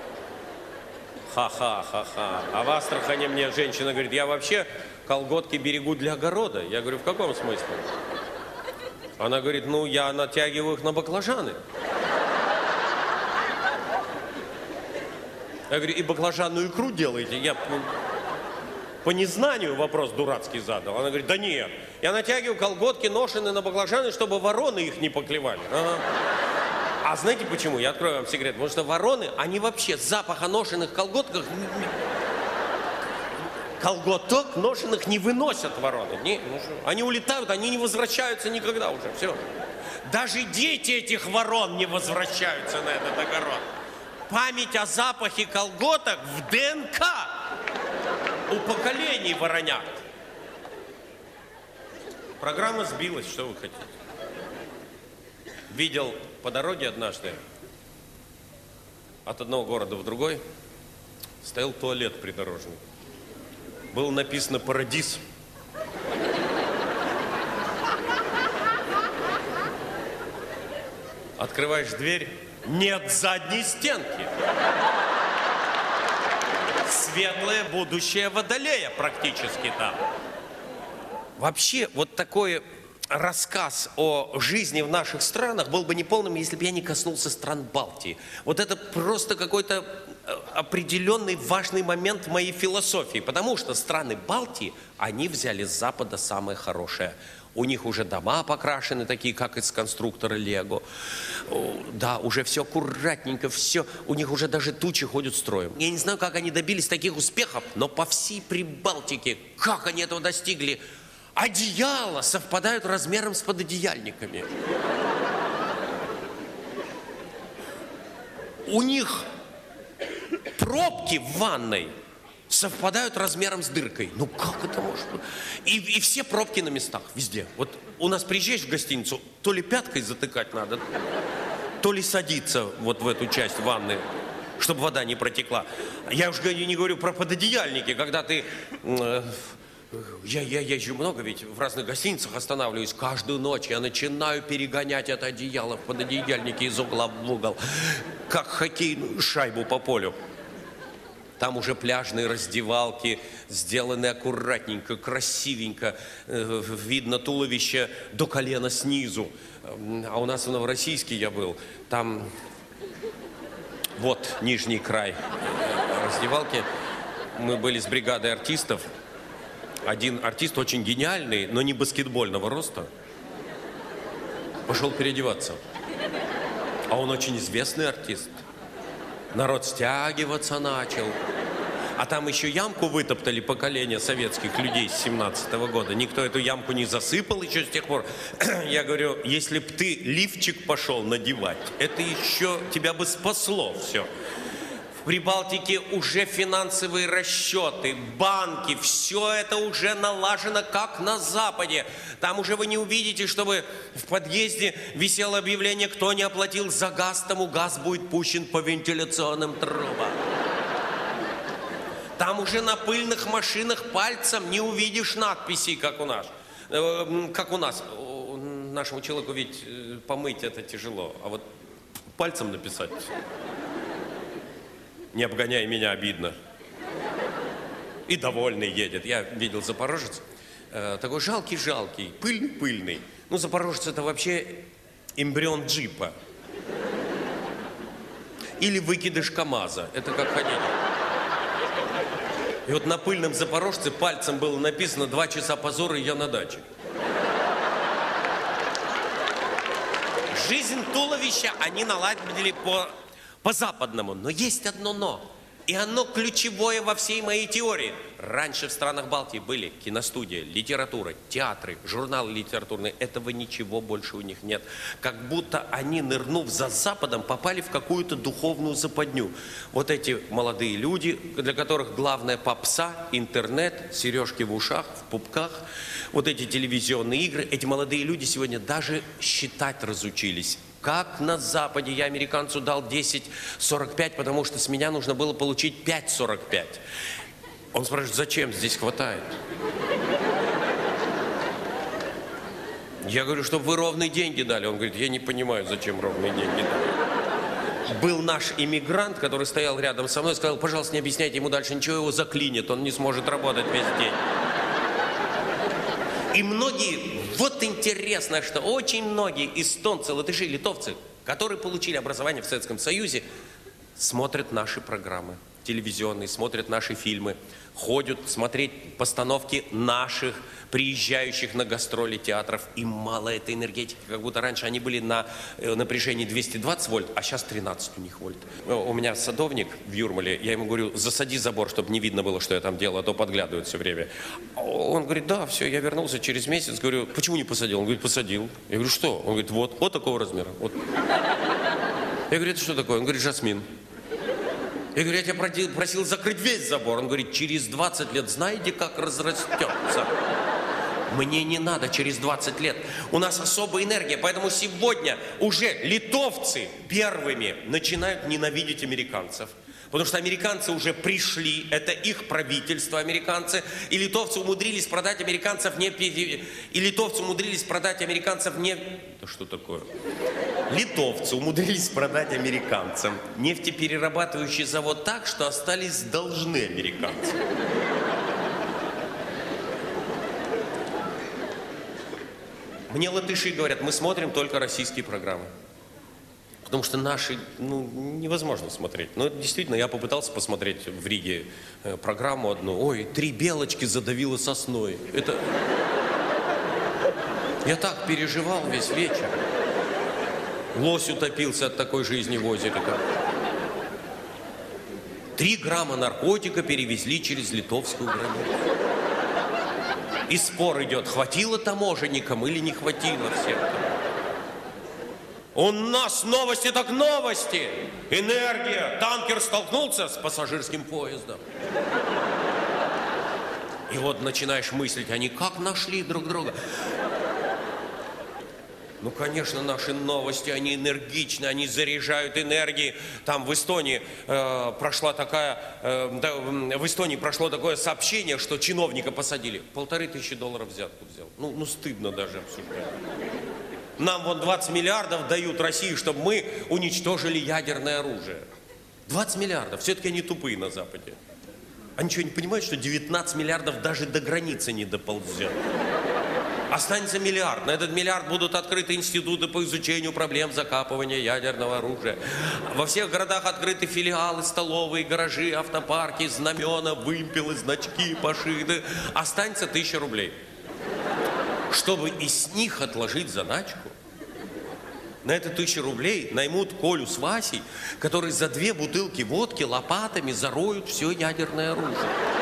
Ха-ха-ха-ха. А в Астрахани мне женщина говорит, я вообще колготки берегу для огорода. Я говорю, в каком смысле? Она говорит, ну, я натягиваю их на баклажаны. Я говорю, и баклажанную икру делаете? Я... По незнанию вопрос дурацкий задал. Она говорит, да нет, я натягиваю колготки, ношеные на баклажаны, чтобы вороны их не поклевали. Ага. А знаете почему? Я открою вам секрет. Потому что вороны, они вообще запах о ношенных колготках... Колготок ношенных не выносят вороны. Не, ну что? Они улетают, они не возвращаются никогда уже. Все. Даже дети этих ворон не возвращаются на этот огород. Память о запахе колготок в ДНК у поколений воронят. Программа сбилась, что вы хотите. Видел по дороге однажды от одного города в другой стоял туалет придорожный. Было написано «Парадис». Открываешь дверь, нет задней стенки. Светлое будущее Водолея практически там. Вообще, вот такой рассказ о жизни в наших странах был бы неполным, если бы я не коснулся стран Балтии. Вот это просто какой-то определенный важный момент в моей философии, потому что страны Балтии, они взяли с Запада самое хорошее. У них уже дома покрашены, такие, как из конструктора Лего. Да, уже все аккуратненько, все. У них уже даже тучи ходят строем. Я не знаю, как они добились таких успехов, но по всей Прибалтике, как они этого достигли? Одеяла совпадают размером с пододеяльниками. У них пробки в ванной совпадают размером с дыркой. Ну как это может быть? И, и все пробки на местах, везде. Вот у нас приезжаешь в гостиницу, то ли пяткой затыкать надо, то ли садиться вот в эту часть ванны, чтобы вода не протекла. Я уж не говорю про пододеяльники, когда ты... Э, я, я езжу много, ведь в разных гостиницах останавливаюсь. Каждую ночь я начинаю перегонять это одеяло в пододеяльнике из угла в угол, как хоккейную шайбу по полю. Там уже пляжные раздевалки, сделаны аккуратненько, красивенько. Видно туловище до колена снизу. А у нас в Новороссийске я был. Там вот нижний край раздевалки. Мы были с бригадой артистов. Один артист очень гениальный, но не баскетбольного роста. Пошел переодеваться. А он очень известный артист. Народ стягиваться начал. А там еще ямку вытоптали поколение советских людей с семнадцатого года. Никто эту ямку не засыпал еще с тех пор. Я говорю, если б ты лифчик пошел надевать, это еще тебя бы спасло все. В Прибалтике уже финансовые расчеты, банки, все это уже налажено, как на Западе. Там уже вы не увидите, чтобы в подъезде висело объявление, кто не оплатил за газ, тому газ будет пущен по вентиляционным трубам. Там уже на пыльных машинах пальцем не увидишь надписей, как у нас. Как у нас. Нашему человеку ведь помыть это тяжело, а вот пальцем написать... Не обгоняй меня, обидно. И довольный едет. Я видел запорожец. Э, такой жалкий-жалкий, пыльный-пыльный. Ну, запорожец это вообще эмбрион джипа. Или выкидыш КамАЗа. Это как ходить. И вот на пыльном запорожце пальцем было написано «Два часа позора, и я на даче». Жизнь туловища они наладили по... по-западному. Но есть одно «но». И оно ключевое во всей моей теории. Раньше в странах Балтии были киностудии, литература, театры, журналы литературные. Этого ничего больше у них нет. Как будто они, нырнув за Западом, попали в какую-то духовную западню. Вот эти молодые люди, для которых главное попса, интернет, сережки в ушах, в пупках, вот эти телевизионные игры. Эти молодые люди сегодня даже считать разучились. Как на Западе я американцу дал десять сорок пять, потому что с меня нужно было получить пять сорок пять. Он спрашивает, зачем здесь хватает? Я говорю, чтобы вы ровные деньги дали. Он говорит, я не понимаю, зачем ровные деньги дали. Был наш иммигрант, который стоял рядом со мной, сказал, пожалуйста, не объясняйте ему дальше ничего, его заклинит, он не сможет работать весь день. И многие, вот интересно, что очень многие эстонцы, латыши, литовцы, которые получили образование в Советском Союзе, смотрят наши программы. телевизионный, смотрят наши фильмы, ходят смотреть постановки наших приезжающих на гастроли театров. Им мало этой энергетики, как будто раньше они были на напряжении двести двадцать вольт, а сейчас тринадцать у них вольт. У меня садовник в Юрмале, я ему говорю, засади забор, чтобы не видно было, что я там делаю, а то подглядывают все время. Он говорит, да, все, я вернулся через месяц, говорю, почему не посадил? Он говорит, посадил. Я говорю, что? Он говорит, вот, вот такого размера. Вот. Я говорю, это что такое? Он говорит, жасмин. Я говорю, я тебя просил закрыть весь забор. Он говорит, через двадцать лет знаете, как разрастется? Мне не надо через двадцать лет. У нас особая энергия, поэтому сегодня уже литовцы первыми начинают ненавидеть американцев. Потому что американцы уже пришли, это их правительство, американцы, и литовцы умудрились продать американцев не... И литовцы умудрились продать американцев не... Да что такое? Литовцы умудрились продать американцам нефтеперерабатывающий завод так, что остались должны американцам. Мне латыши говорят, мы смотрим только российские программы. Потому что наши, ну, невозможно смотреть. Но действительно, я попытался посмотреть в Риге э, программу одну. Ой, три белочки задавило сосной. Это... Я так переживал весь вечер. Лось утопился от такой жизни в озере. Три грамма наркотика перевезли через литовскую границу. И спор идет, хватило таможенникам или не хватило всем. У нас новости так новости. Энергия. Танкер столкнулся с пассажирским поездом. И вот начинаешь мыслить, они как нашли друг друга? Ну, конечно, наши новости, они энергичны, они заряжают энергией. Там в Эстонии э, прошла такая, э, да, в Эстонии прошло такое сообщение, что чиновника посадили. Полторы тысячи долларов взятку взял. Ну, ну стыдно даже обсуждать. Нам вон двадцать миллиардов дают России, чтобы мы уничтожили ядерное оружие. двадцать миллиардов. Все-таки они тупые на Западе. Они что, не понимают, что девятнадцать миллиардов даже до границы не доползет? Останется миллиард. На этот миллиард будут открыты институты по изучению проблем закапывания ядерного оружия. Во всех городах открыты филиалы, столовые, гаражи, автопарки, знамена, вымпелы, значки пошиты. Останется тысяча рублей. Чтобы из них отложить заначку, на это тысячу рублей наймут Колю с Васей, которые за две бутылки водки лопатами зароют все ядерное оружие.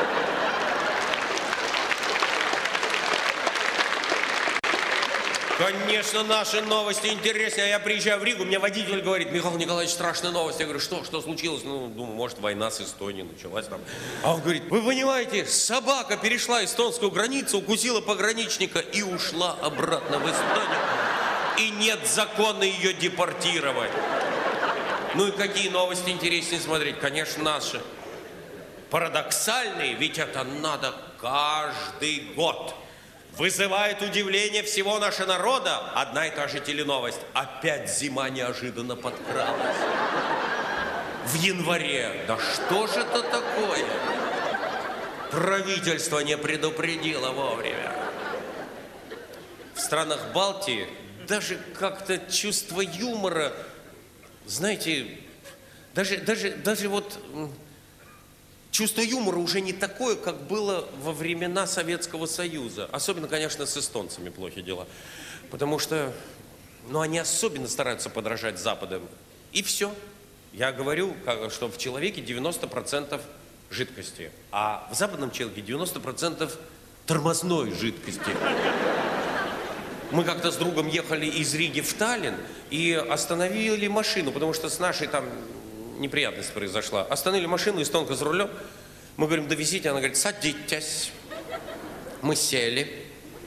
Конечно, наши новости интереснее. Я приезжаю в Ригу, мне водитель говорит, Михаил Николаевич, страшная новость. Я говорю, что, что случилось? Ну, думаю, может, война с Эстонией началась там. А он говорит, вы понимаете, собака перешла эстонскую границу, укусила пограничника и ушла обратно в Эстонию. И нет закона ее депортировать. Ну и какие новости интереснее смотреть? Конечно, наши. Парадоксальные, ведь это надо каждый год. Вызывает удивление всего нашего народа одна и та же теленовость. Опять зима неожиданно подкралась. В январе. Да что же это такое? Правительство не предупредило вовремя. В странах Балтии даже как-то чувство юмора, знаете, даже, даже, даже вот... Чувство юмора уже не такое, как было во времена Советского Союза. Особенно, конечно, с эстонцами плохи дела. Потому что, ну, они особенно стараются подражать Западу. И все. Я говорю, что в человеке девяносто процентов жидкости, а в западном человеке девяносто процентов тормозной жидкости. Мы как-то с другом ехали из Риги в Таллин и остановили машину, потому что с нашей там... неприятность произошла. Остановили машину, эстонка за рулем. Мы говорим, довезите. Она говорит, садитесь. Мы сели.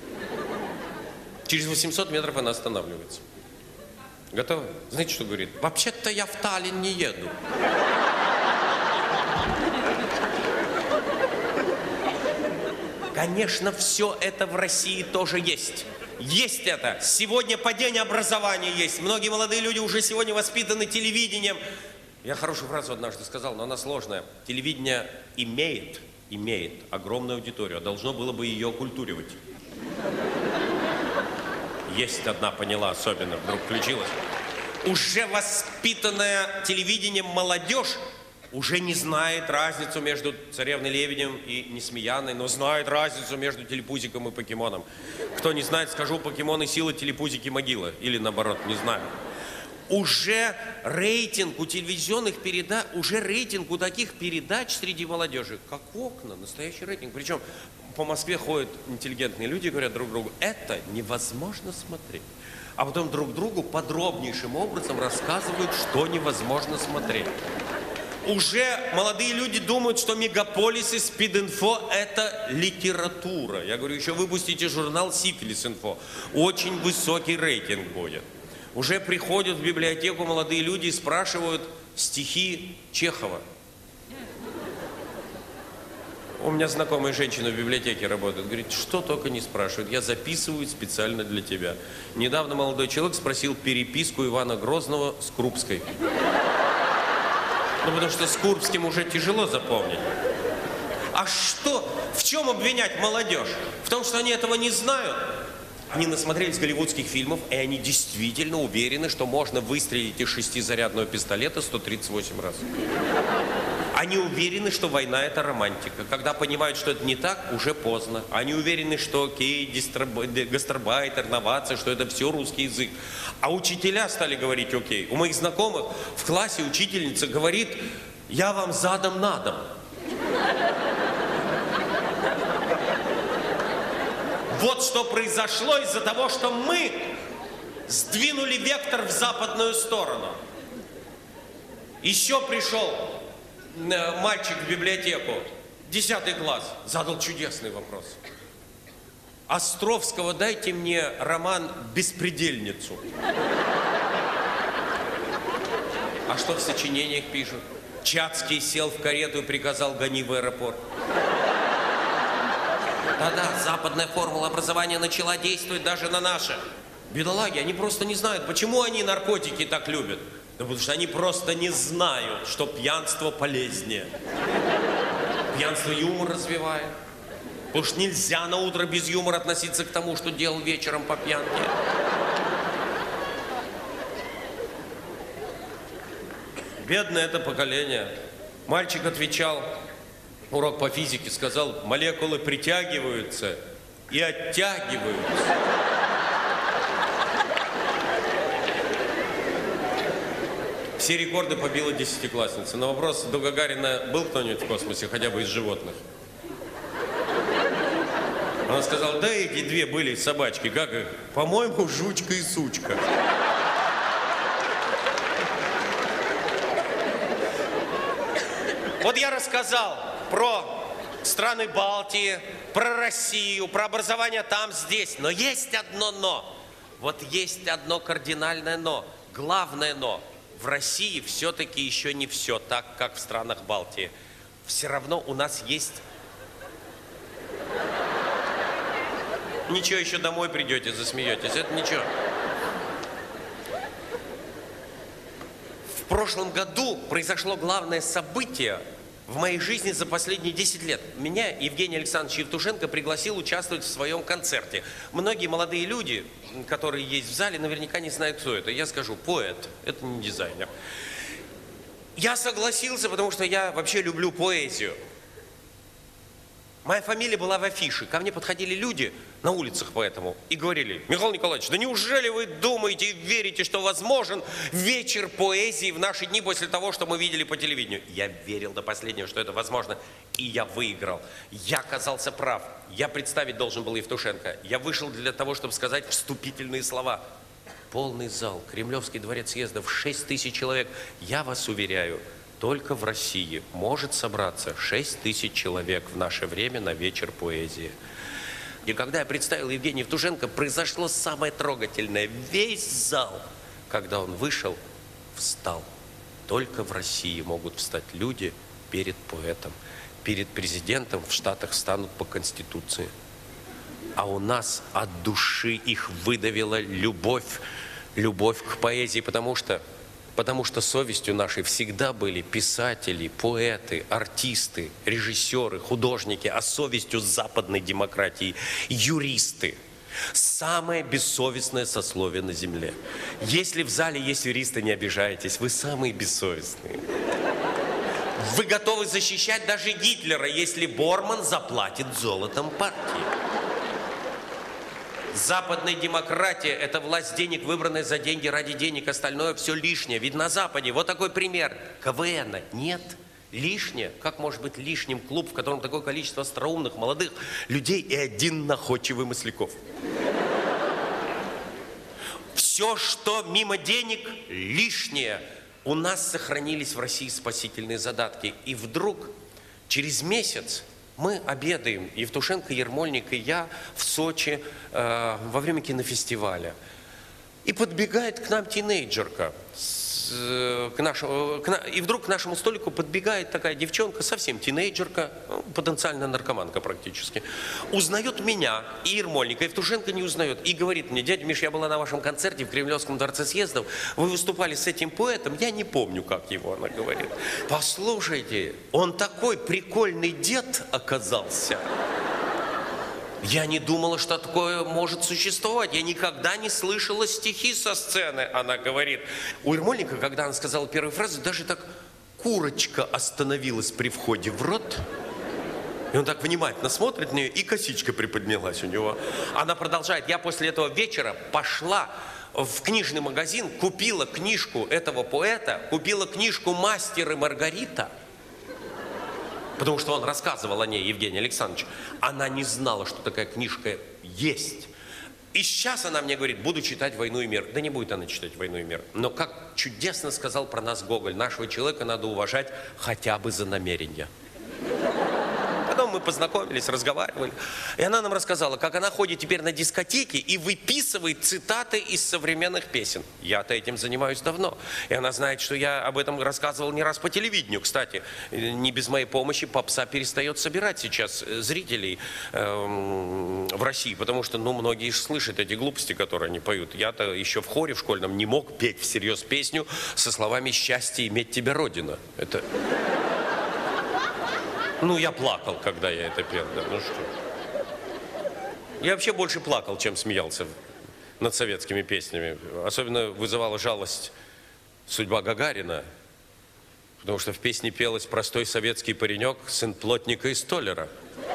Через восемьсот метров она останавливается. Готовы? Знаете, что говорит? Вообще-то я в Таллин не еду. Конечно, все это в России тоже есть. Есть это. Сегодня падение образования есть. Многие молодые люди уже сегодня воспитаны телевидением. Я хорошую фразу однажды сказал, но она сложная. Телевидение имеет, имеет огромную аудиторию, а должно было бы ее окультуривать. Есть одна поняла особенно, вдруг включилась. Уже воспитанная телевидением молодежь уже не знает разницу между царевной Лебедем и Несмеяной, но знает разницу между телепузиком и покемоном. Кто не знает, скажу: покемоны сила, телепузики могила. Или наоборот, не знаю. Уже рейтинг у телевизионных передач, уже рейтинг у таких передач среди молодежи, как окна, настоящий рейтинг. Причем по Москве ходят интеллигентные люди и говорят друг другу: это невозможно смотреть. А потом друг другу подробнейшим образом рассказывают, что невозможно смотреть. Уже молодые люди думают, что Мегаполис и Спид-инфо – это литература. Я говорю, еще выпустите журнал Сифилис-инфо. Очень высокий рейтинг будет. Уже приходят в библиотеку молодые люди и спрашивают стихи Чехова. У меня знакомая женщина в библиотеке работает. Говорит, что только не спрашивают. Я записываю специально для тебя. Недавно молодой человек спросил переписку Ивана Грозного с Крупской. Ну, потому что с Курбским уже тяжело запомнить. А что? В чем обвинять молодежь? В том, что они этого не знают? Они насмотрелись голливудских фильмов, и они действительно уверены, что можно выстрелить из шестизарядного пистолета сто тридцать восемь раз. Они уверены, что война – это романтика. Когда понимают, что это не так, уже поздно. Они уверены, что окей, гастарбайтер, новация, что это все русский язык. А учителя стали говорить окей. У моих знакомых в классе учительница говорит: я вам задом надом. Вот что произошло из-за того, что мы сдвинули вектор в западную сторону. Еще пришел мальчик в библиотеку, десятый класс, задал чудесный вопрос. Островского дайте мне роман «Беспредельницу». А что в сочинениях пишут? Чацкий сел в карету и приказал: гони в аэропорт. Да-да, западная формула образования начала действовать даже на наши. Бедолаги, они просто не знают, почему они наркотики так любят. Да потому что они просто не знают, что пьянство полезнее. Пьянство юмор развивает. Потому что нельзя на утро без юмора относиться к тому, что делал вечером по пьянке. Бедное это поколение. Мальчик отвечал, урок по физике, сказал: молекулы притягиваются и оттягиваются. Все рекорды побила десятиклассница. На вопрос: до Гагарина был кто-нибудь в космосе, хотя бы из животных? Она сказала: да эти две были собачки, как их? По-моему, жучка и сучка. Вот я рассказал про страны Балтии, про Россию, про образование там, здесь. Но есть одно но. Вот есть одно кардинальное но. Главное но. В России все-таки еще не все так, как в странах Балтии. Все равно у нас есть... Ничего, еще домой придете, засмеетесь. Это ничего. В прошлом году произошло главное событие в моей жизни за последние десять лет. Меня Евгений Александрович Евтушенко пригласил участвовать в своем концерте. Многие молодые люди, которые есть в зале, наверняка не знают, кто это. Я скажу: поэт, это не дизайнер. Я согласился, потому что я вообще люблю поэзию. Моя фамилия была в афише. Ко мне подходили люди на улицах поэтому и говорили: Михаил Николаевич, да неужели вы думаете и верите, что возможен вечер поэзии в наши дни после того, что мы видели по телевидению? Я верил до последнего, что это возможно, и я выиграл. Я оказался прав. Я представить должен был Евтушенко. Я вышел для того, чтобы сказать вступительные слова. Полный зал, Кремлевский дворец съездов, шесть тысяч человек. Я вас уверяю, только в России может собраться шесть тысяч человек в наше время на вечер поэзии. И когда я представил Евгения Евтушенко, произошло самое трогательное. Весь зал, когда он вышел, встал. Только в России могут встать люди перед поэтом. Перед президентом в Штатах встанут по Конституции. А у нас от души их выдавила любовь, любовь к поэзии, потому что... Потому что совестью нашей всегда были писатели, поэты, артисты, режиссеры, художники, а совестью западной демократии юристы. Самое бессовестное сословие на земле. Если в зале есть юристы, не обижайтесь, вы самые бессовестные. Вы готовы защищать даже Гитлера, если Борман заплатит золотом партии. Западная демократия – это власть денег, выбранная за деньги, ради денег. Остальное все лишнее. Ведь на Западе, вот такой пример, КВНа нет. Лишнее. Как может быть лишним клуб, в котором такое количество остроумных, молодых людей и один находчивый Масляков? Все, что мимо денег, лишнее. У нас сохранились в России спасительные задатки. И вдруг, через месяц, мы обедаем, Евтушенко, Ермольник и я, в Сочи э, во время кинофестиваля. И подбегает к нам тинейджерка. С, к нашему, к на, и вдруг к нашему столику подбегает такая девчонка, совсем тинейджерка, ну, потенциально наркоманка практически. Узнает меня и Ермольника, Евтушенко не узнает. И говорит мне: дядя Миш, я была на вашем концерте в Кремлевском дворце съездов. Вы выступали с этим поэтом, я не помню, как его, она говорит. Послушайте, он такой прикольный дед оказался. Я не думала, что такое может существовать. Я никогда не слышала стихи со сцены, она говорит. У Ермольника, когда она сказала первую фразу, даже так курочка остановилась при входе в рот. И он так внимательно смотрит на нее, и косичка приподнялась у него. Она продолжает: я после этого вечера пошла в книжный магазин, купила книжку этого поэта, купила книжку «Мастер и Маргарита». Потому что он рассказывал о ней, Евгений Александрович. Она не знала, что такая книжка есть. И сейчас она мне говорит: буду читать «Войну и мир». Да не будет она читать «Войну и мир». Но как чудесно сказал про нас Гоголь: нашего человека надо уважать хотя бы за намерения. Потом мы познакомились, разговаривали. И она нам рассказала, как она ходит теперь на дискотеки и выписывает цитаты из современных песен. Я-то этим занимаюсь давно. И она знает, что я об этом рассказывал не раз по телевидению. Кстати, не без моей помощи попса перестает собирать сейчас зрителей эм, в России. Потому что, ну, многие слышат эти глупости, которые они поют. Я-то еще в хоре в школьном не мог петь всерьез песню со словами «Счастье иметь тебя, Родина». Это... Ну, я плакал, когда я это пел, да, ну что. Я вообще больше плакал, чем смеялся над советскими песнями. Особенно вызывала жалость судьба Гагарина, потому что в песне пелось: простой советский паренек, сын плотника и столяра.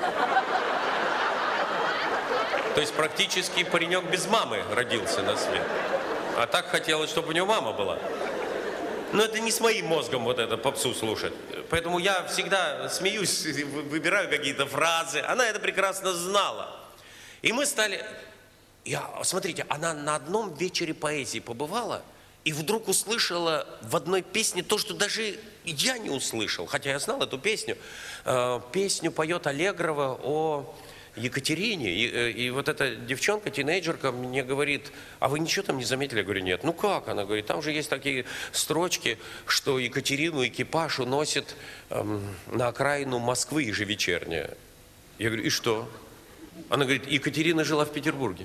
То есть практически паренек без мамы родился на свет. А так хотелось, чтобы у него мама была. Но это не с моим мозгом вот это попсу слушать. Поэтому я всегда смеюсь, выбираю какие-то фразы. Она это прекрасно знала. И мы стали... Я, смотрите, она на одном вечере поэзии побывала и вдруг услышала в одной песне то, что даже я не услышал. Хотя я знал эту песню. Песню поет Аллегрова о Екатерине. И, и вот эта девчонка, тинейджерка, мне говорит: а вы ничего там не заметили? Я говорю: нет. Ну как? Она говорит: там же есть такие строчки, что Екатерину экипаж уносит эм, на окраину Москвы ежевечерне. Я говорю: и что? Она говорит: Екатерина жила в Петербурге.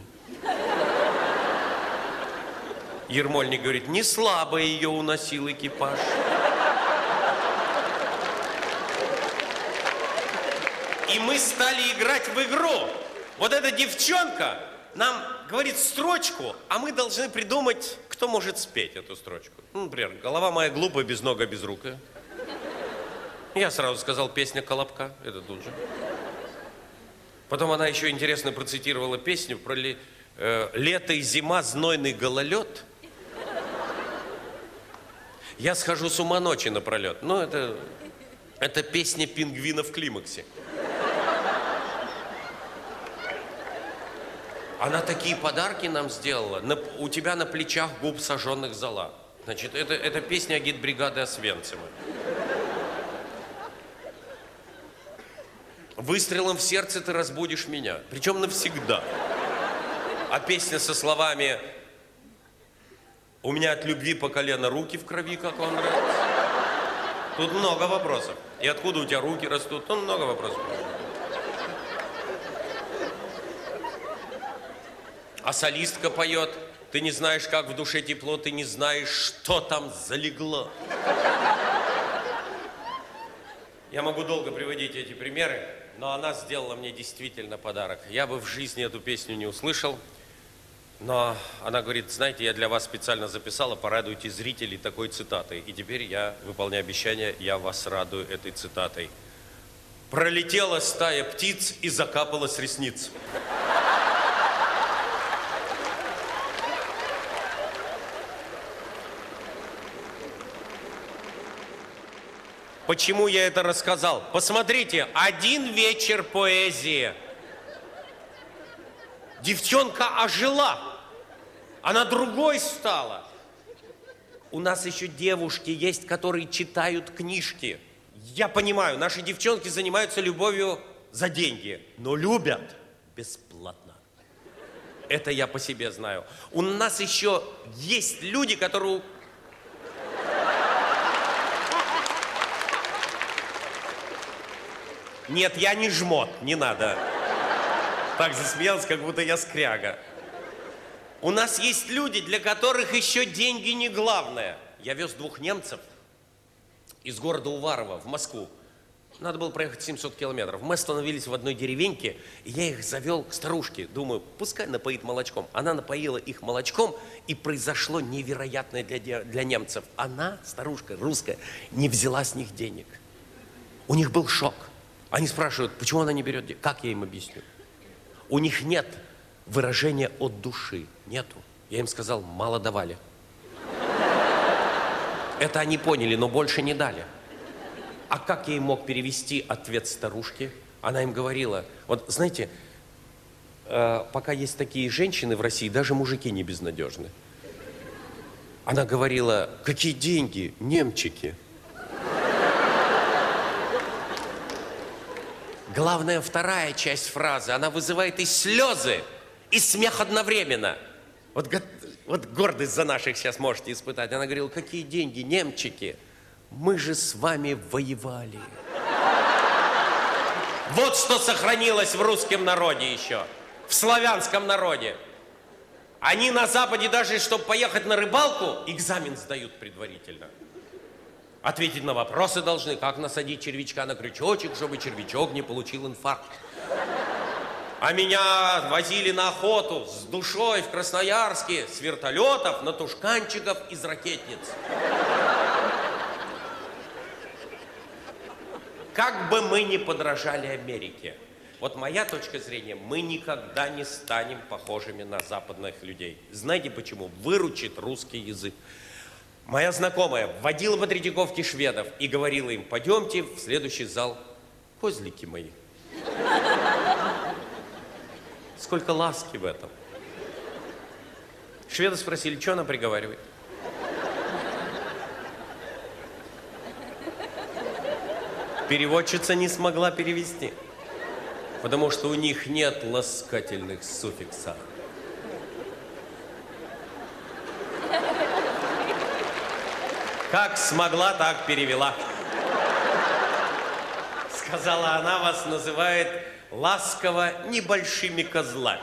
Ермольник говорит: не слабо ее уносил экипаж. И мы стали играть в игру. Вот эта девчонка нам говорит строчку, а мы должны придумать, кто может спеть эту строчку. Ну, например: голова моя глупая, безногая, безрукая. Я сразу сказал: песня Колобка. Это тут же. Потом она еще интересно процитировала песню про ли, э, лето и зима, знойный гололед. Я схожу с ума ночи напролет. Ну, это, это песня пингвина в климаксе. Она такие подарки нам сделала. На, у тебя на плечах губ сожженных зола. Значит, это, это песня агитбригады Освенцима. Выстрелом в сердце ты разбудишь меня. Причем навсегда. А песня со словами: у меня от любви по колено руки в крови, как вам нравится? Тут много вопросов. И откуда у тебя руки растут? Тут много вопросов. А солистка поет: ты не знаешь, как в душе тепло, ты не знаешь, что там залегло. Я могу долго приводить эти примеры, но она сделала мне действительно подарок. Я бы в жизни эту песню не услышал, Но она говорит, знаете, я для вас специально записала, порадуйте зрителей такой цитатой. И теперь я, выполняя обещание, я вас радую этой цитатой. Пролетела стая птиц и закапала с ресниц. Почему я это рассказал? Посмотрите, один вечер поэзии. Девчонка ожила. Она другой стала. У нас еще девушки есть, которые читают книжки. Я понимаю, наши девчонки занимаются любовью за деньги, но любят бесплатно. Это я по себе знаю. У нас еще есть люди, которые... Нет, я не жмот, не надо. Так засмеялся, как будто я скряга. У нас есть люди, для которых еще деньги не главное. Я вез двух немцев из города Уварово в Москву. Надо было проехать семьсот километров. Мы остановились в одной деревеньке, и я их завел к старушке. Думаю, пускай напоит молочком. Она напоила их молочком, и произошло невероятное для, для немцев. Она, старушка русская, не взяла с них денег. У них был шок. Они спрашивают, почему она не берет денег? Как я им объясню? У них нет выражения от души. Нету. Я им сказал, мало давали. Это они поняли, но больше не дали. А как я им мог перевести ответ старушки? Она им говорила, вот знаете, э, пока есть такие женщины в России, даже мужики не безнадежны. Она говорила, какие деньги, немчики. Главная вторая часть фразы, она вызывает и слезы, и смех одновременно. Вот, вот гордость за наших сейчас можете испытать. Она говорила, какие деньги, немчики, мы же с вами воевали. Вот что сохранилось в русском народе еще, в славянском народе. Они на Западе даже, чтобы поехать на рыбалку, экзамен сдают предварительно. Ответить на вопросы должны, как насадить червячка на крючочек, чтобы червячок не получил инфаркт. А меня возили на охоту с душой в Красноярске, с вертолетов на тушканчиков из ракетниц. Как бы мы ни подражали Америке, вот моя точка зрения, мы никогда не станем похожими на западных людей. Знаете почему? Выручит русский язык. Моя знакомая водила по Третьяковке шведов и говорила им, пойдемте в следующий зал, козлики мои. Сколько ласки в этом. Шведы спросили, что она приговаривает. Переводчица не смогла перевести, потому что у них нет ласкательных суффиксов. Как смогла, так перевела. Сказала, она вас называет ласково небольшими козлами.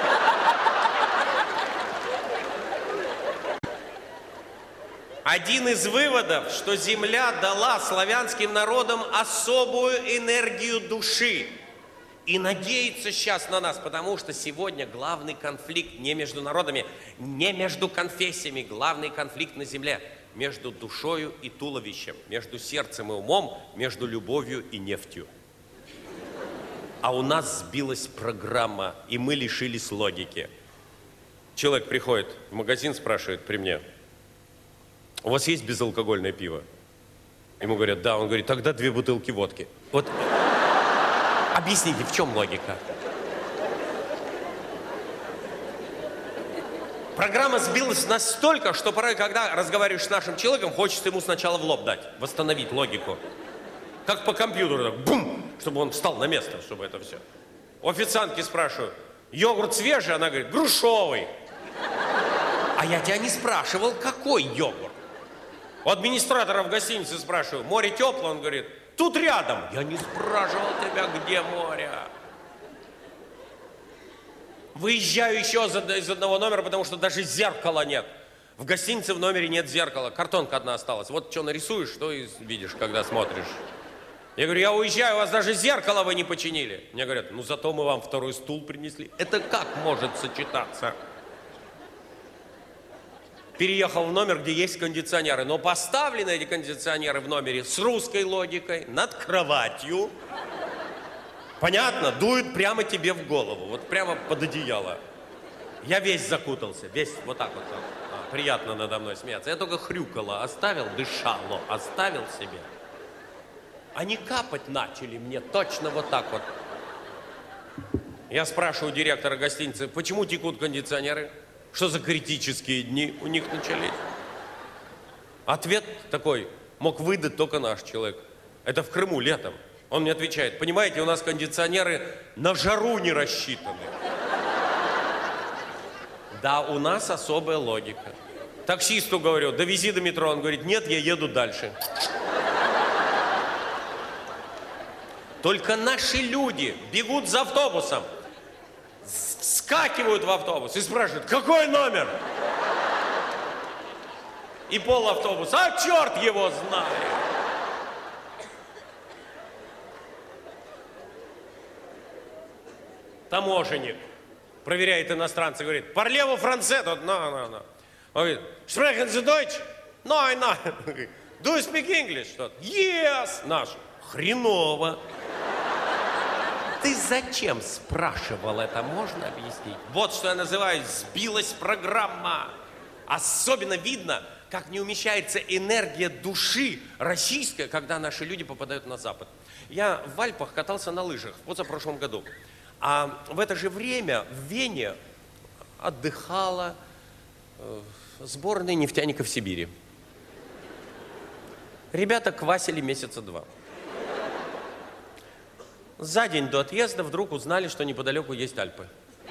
Один из выводов, что Земля дала славянским народам особую энергию души. И надеется сейчас на нас, потому что сегодня главный конфликт не между народами, не между конфессиями, главный конфликт на Земле между душою и туловищем, между сердцем и умом, между любовью и нефтью. А у нас сбилась программа, и мы лишились логики. Человек приходит в магазин, спрашивает при мне, у вас есть безалкогольное пиво? Ему говорят, да. Он говорит, тогда две бутылки водки. Вот объясните, в чем логика? Программа сбилась настолько, что порой, когда разговариваешь с нашим человеком, хочется ему сначала в лоб дать, восстановить логику. Как по компьютеру, так, бум, чтобы он встал на место, чтобы это все. У официантки спрашиваю, йогурт свежий? Она говорит, грушовый. А я тебя не спрашивал, какой йогурт. У администратора в гостинице спрашиваю, море теплое? Он говорит, тут рядом. Я не спрашивал тебя, где море. Выезжаю еще из одного номера, потому что даже зеркала нет. В гостинице в номере нет зеркала, картонка одна осталась. Вот что нарисуешь, что и видишь, когда смотришь. Я говорю, я уезжаю, у вас даже зеркало вы не починили. Мне говорят, ну зато мы вам второй стул принесли. Это как может сочетаться? переехал в номер, где есть кондиционеры. Но поставлены эти кондиционеры в номере с русской логикой, над кроватью. Понятно? Дует прямо тебе в голову, вот прямо под одеяло. Я весь закутался, весь вот так вот. А, приятно надо мной смеяться. Я только хрюкало оставил, дышало, оставил себе. Они капать начали мне точно вот так вот. Я спрашиваю директора гостиницы, почему текут кондиционеры? Что за критические дни у них начались? Ответ такой мог выдать только наш человек. Это в Крыму летом. Он мне отвечает, понимаете, у нас кондиционеры на жару не рассчитаны. Да, у нас особая логика. Таксисту говорю, довези до метро. Он говорит, нет, я еду дальше. Только наши люди бегут за автобусом, скакивают в автобус и спрашивают, какой номер? И пол автобуса, а черт его знает. Таможенник проверяет иностранца, говорит, «Парлево франце?» Тот, «No, no, no». Он говорит, «Sprechen Sie Deutsch?» «No, no». «Do you speak English?» Тот, «Yes». Наш, «Хреново». Ты зачем спрашивал это, можно объяснить? Вот что я называю, сбилась программа. Особенно видно, как не умещается энергия души российская, когда наши люди попадают на Запад. Я в Альпах катался на лыжах, вот за прошлом году. А в это же время в Вене отдыхала э, сборная нефтяников Сибири. Ребята квасили месяца два. За день до отъезда вдруг узнали, что неподалеку есть Альпы.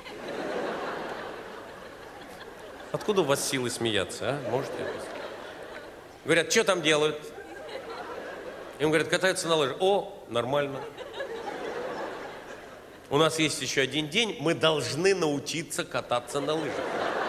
Откуда у вас силы смеяться, а? Можете? Говорят, что там делают? Им говорят, катаются на лыжах. О, нормально. У нас есть еще один день, мы должны научиться кататься на лыжах.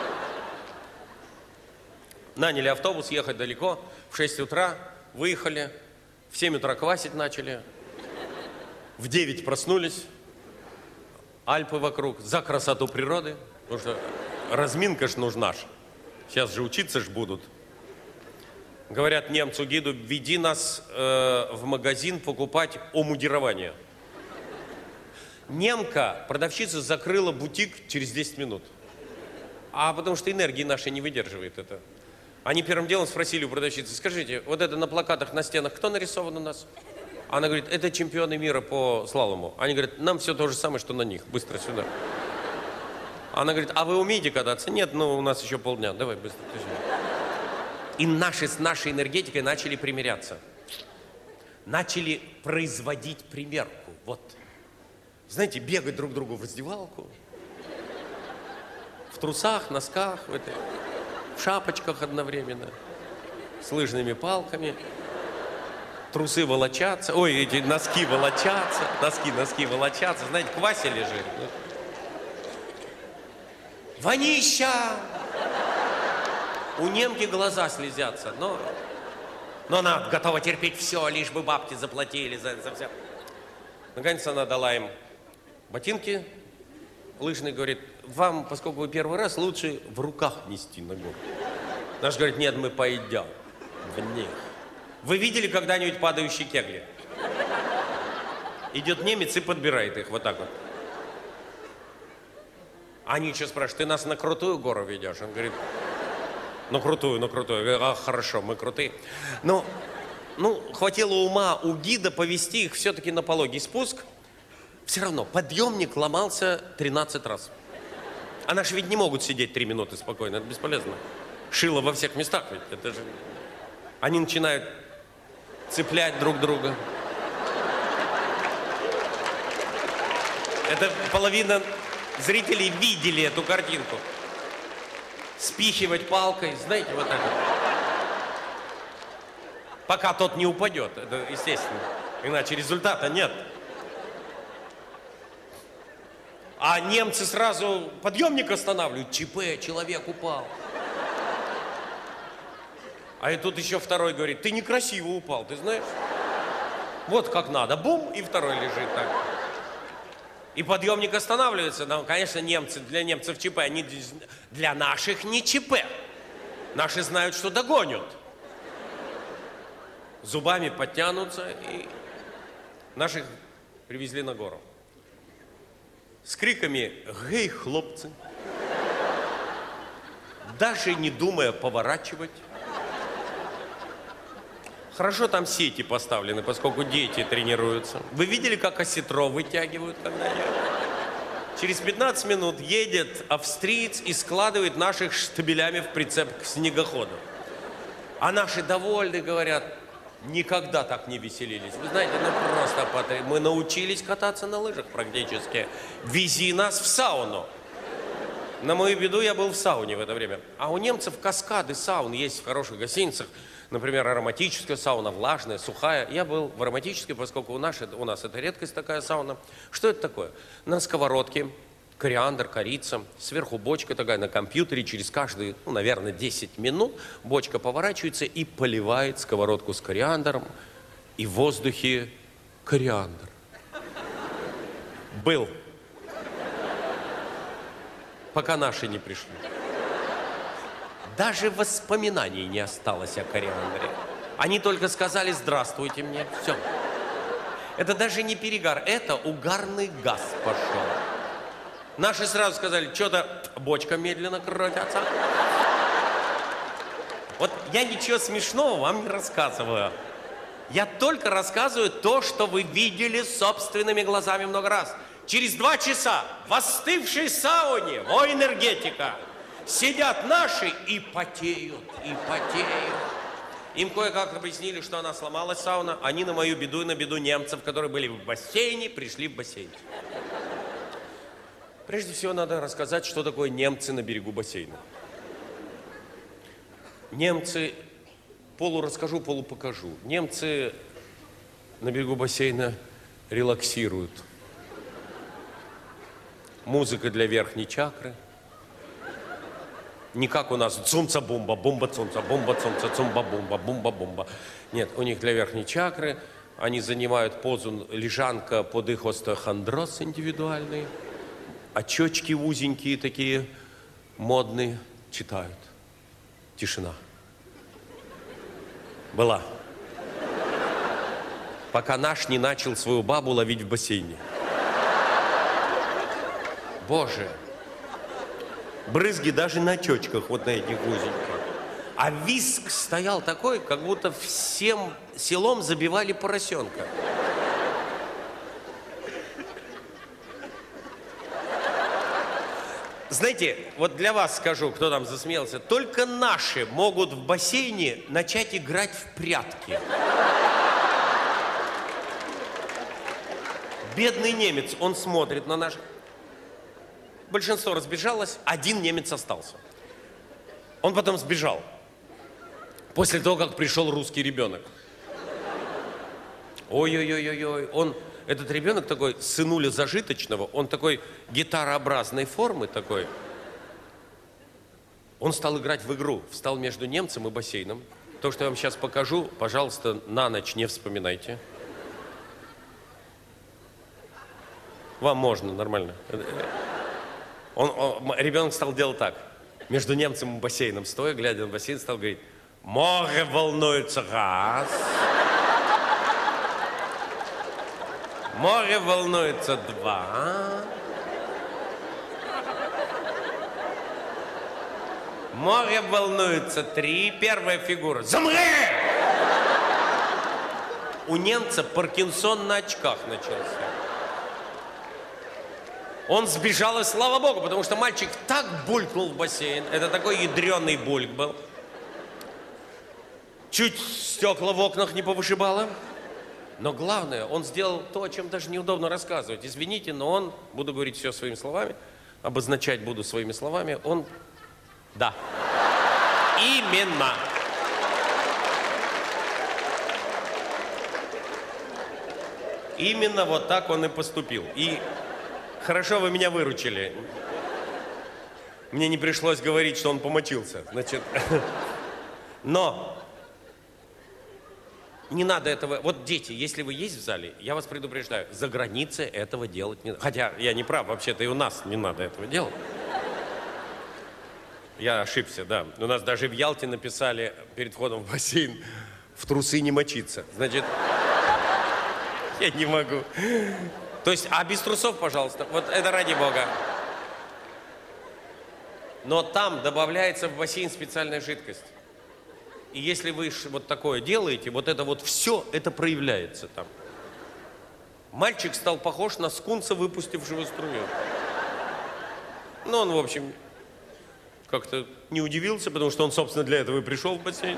Наняли автобус, ехать далеко. В шесть утра выехали, в семь утра квасить начали. В девять проснулись, Альпы вокруг, за красоту природы. Потому что разминка ж нужна ж. Сейчас же учиться ж будут. Говорят немцу-гиду, веди нас э, в магазин покупать омундирование. Немка, продавщица, закрыла бутик через десять минут. А потому что энергии нашей не выдерживает это. Они первым делом спросили у продавщицы, скажите, вот это на плакатах, на стенах, кто нарисован у нас? Она говорит, это чемпионы мира по слалому. Они говорят, нам все то же самое, что на них. Быстро сюда. Она говорит, а вы умеете кататься? Нет, ну у нас еще полдня. Давай быстро. И наши с нашей энергетикой начали примиряться. Начали производить примерку. Вот. Знаете, бегать друг другу в раздевалку. В трусах, носках, в, этой, в шапочках одновременно. С лыжными палками. Трусы волочатся, ой, эти носки волочатся, носки, носки волочатся. Знаете, квасе лежит. Вонища! У немки глаза слезятся, но, но она готова терпеть все, лишь бы бабки заплатили за, за все. Наконец она дала им ботинки. Лыжный говорит, вам, поскольку вы первый раз, лучше в руках нести на гору. Наш говорит, нет, мы пойдем в них. Вы видели когда-нибудь падающие кегли? Идет немец и подбирает их вот так вот. Они что спрашивают, ты нас на крутую гору ведешь? Он говорит, ну крутую, ну крутую. Я говорю, а, хорошо, мы крутые. Но, ну, хватило ума у гида повести их все-таки на пологий спуск. Все равно подъемник ломался тринадцать раз. А наши ведь не могут сидеть три минуты спокойно, это бесполезно. Шило во всех местах ведь, это же... Они начинают цеплять друг друга. Это половина зрителей видели эту картинку. Спихивать палкой, знаете, вот так вот. Пока тот не упадет, это естественно. Иначе результата нет. А немцы сразу подъемник останавливают. ЧП, человек упал. А и тут еще второй говорит, ты некрасиво упал, ты знаешь? Вот как надо, бум, и второй лежит так. И подъемник останавливается. Ну, конечно, немцы, для немцев ЧП, они для наших не ЧП. Наши знают, что догонят. Зубами подтянутся, и наших привезли на гору. С криками «Гей, хлопцы!», даже не думая поворачивать. Хорошо там сети поставлены, поскольку дети тренируются. Вы видели, как осетро вытягивают когда-нибудь? Через пятнадцать минут едет австриец и складывает наших штабелями в прицеп к снегоходу. А наши довольны, говорят, никогда так не веселились. Вы знаете, ну просто потрясающе. Мы научились кататься на лыжах практически. Вези нас в сауну. На мою беду я был в сауне в это время. А у немцев каскады саун есть в хороших гостиницах. Например, ароматическая сауна, влажная, сухая. Я был в ароматической, поскольку у нас, у нас это редкость такая сауна. Что это такое? На сковородке кориандр, корица, сверху бочка такая на компьютере. Через каждые, ну, наверное, десять минут бочка поворачивается и поливает сковородку с кориандром. И в воздухе кориандр. Был. Пока наши не пришли. Даже воспоминаний не осталось о кориандре. Они только сказали «здравствуйте» мне. Все. Это даже не перегар, это угарный газ пошел. Наши сразу сказали, что-то бочка медленно крутится. Вот я ничего смешного вам не рассказываю. Я только рассказываю то, что вы видели собственными глазами много раз. Через два часа в остывшей сауне, о, энергетика, сидят наши и потеют, и потеют. Им кое-как объяснили, что она сломалась, сауна. Они на мою беду и на беду немцев, которые были в бассейне, пришли в бассейн. Прежде всего, надо рассказать, что такое немцы на берегу бассейна. Немцы, полурасскажу, полупокажу. Немцы на берегу бассейна релаксируют. Музыка для верхней чакры. Не как у нас цумца-бумба, бумба-цумца, бумба-цумца, цумба-бумба, бумба-бумба. Нет, у них для верхней чакры. Они занимают позу лежанка под их остеохондроз индивидуальный. Очечки узенькие такие, модные, читают. Тишина. Была. Пока наш не начал свою бабу ловить в бассейне. Боже. Брызги даже на очечках, вот на этих узеньких. А визг стоял такой, как будто всем селом забивали поросенка. Знаете, вот для вас скажу, кто там засмеялся, только наши могут в бассейне начать играть в прятки. Бедный немец, он смотрит на наш... Большинство разбежалось, один немец остался. Он потом сбежал. После того, как пришел русский ребенок. Ой-ой-ой-ой-ой, он... Этот ребенок такой, сынуля зажиточного, он такой гитарообразной формы такой. Он стал играть в игру, встал между немцем и бассейном. То, что я вам сейчас покажу, пожалуйста, на ночь не вспоминайте. Вам можно, нормально. Он, он, ребенок стал делать так. Между немцем и бассейном стоя, глядя на бассейн, стал говорить: море волнуется раз. Море волнуется два. Море волнуется три. Первая фигура. Замри! У немца Паркинсон на очках начался. Он сбежал, и слава богу, потому что мальчик так булькнул в бассейн. Это такой ядреный бульк был. Чуть стекла в окнах не повышибало. Но главное, он сделал то, о чем даже неудобно рассказывать. Извините, но он, буду говорить все своими словами, обозначать буду своими словами, он... Да. Именно. Именно вот так он и поступил. И хорошо вы меня выручили. Мне не пришлось говорить, что он помочился. Значит, но... Не надо этого... Вот, дети, если вы есть в зале, я вас предупреждаю, за границей этого делать не надо. Хотя я не прав, вообще-то и у нас не надо этого делать. Я ошибся, да. У нас даже в Ялте написали перед входом в бассейн: в трусы не мочиться. Значит, я не могу. То есть, а без трусов, пожалуйста. Вот это ради бога. Но там добавляется в бассейн специальная жидкость. И если вы вот такое делаете, вот это вот все, это проявляется там. Мальчик стал похож на скунса, выпустившего струю. Ну, он, в общем, как-то не удивился, потому что он, собственно, для этого и пришел в бассейн.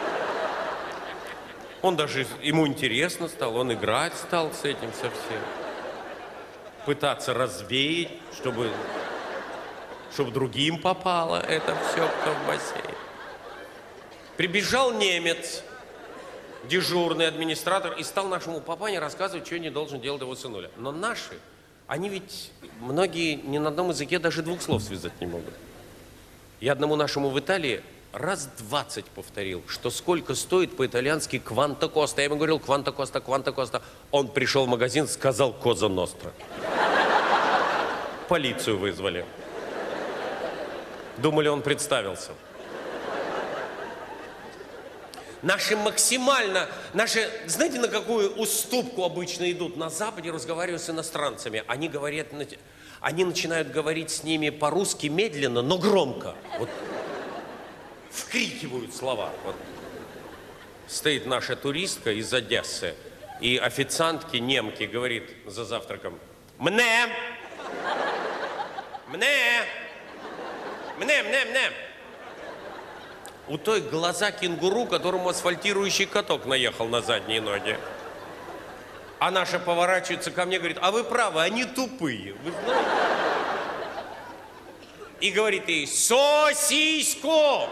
Он даже, ему интересно стало, он играть стал с этим совсем. Пытаться развеять, чтобы, чтобы другим попало это все, кто в бассейн. Прибежал немец, дежурный администратор, и стал нашему папане рассказывать, что не должен делать его сынуля. Но наши, они ведь, многие ни на одном языке даже двух слов связать не могут. Я одному нашему в Италии раз двадцать повторил, что сколько стоит по-итальянски кванто коста. Я ему говорил кванто коста, кванто коста. Он пришел в магазин, сказал коза ностра. Полицию вызвали. Думали, он представился. Наши максимально, наши, знаете, на какую уступку обычно идут на Западе, разговаривая с иностранцами? Они говорят, они начинают говорить с ними по-русски медленно, но громко. Вот. Вкрикивают слова. Вот. Стоит наша туристка из Одессы, и официантки немки говорит за завтраком: «Мне! Мне! Мне, мне, мне!» У той глаза кенгуру, которому асфальтирующий каток наехал на задние ноги. А наша поворачивается ко мне и говорит: «А вы правы, они тупые, вы знаете?» И говорит ей: «Сосиску!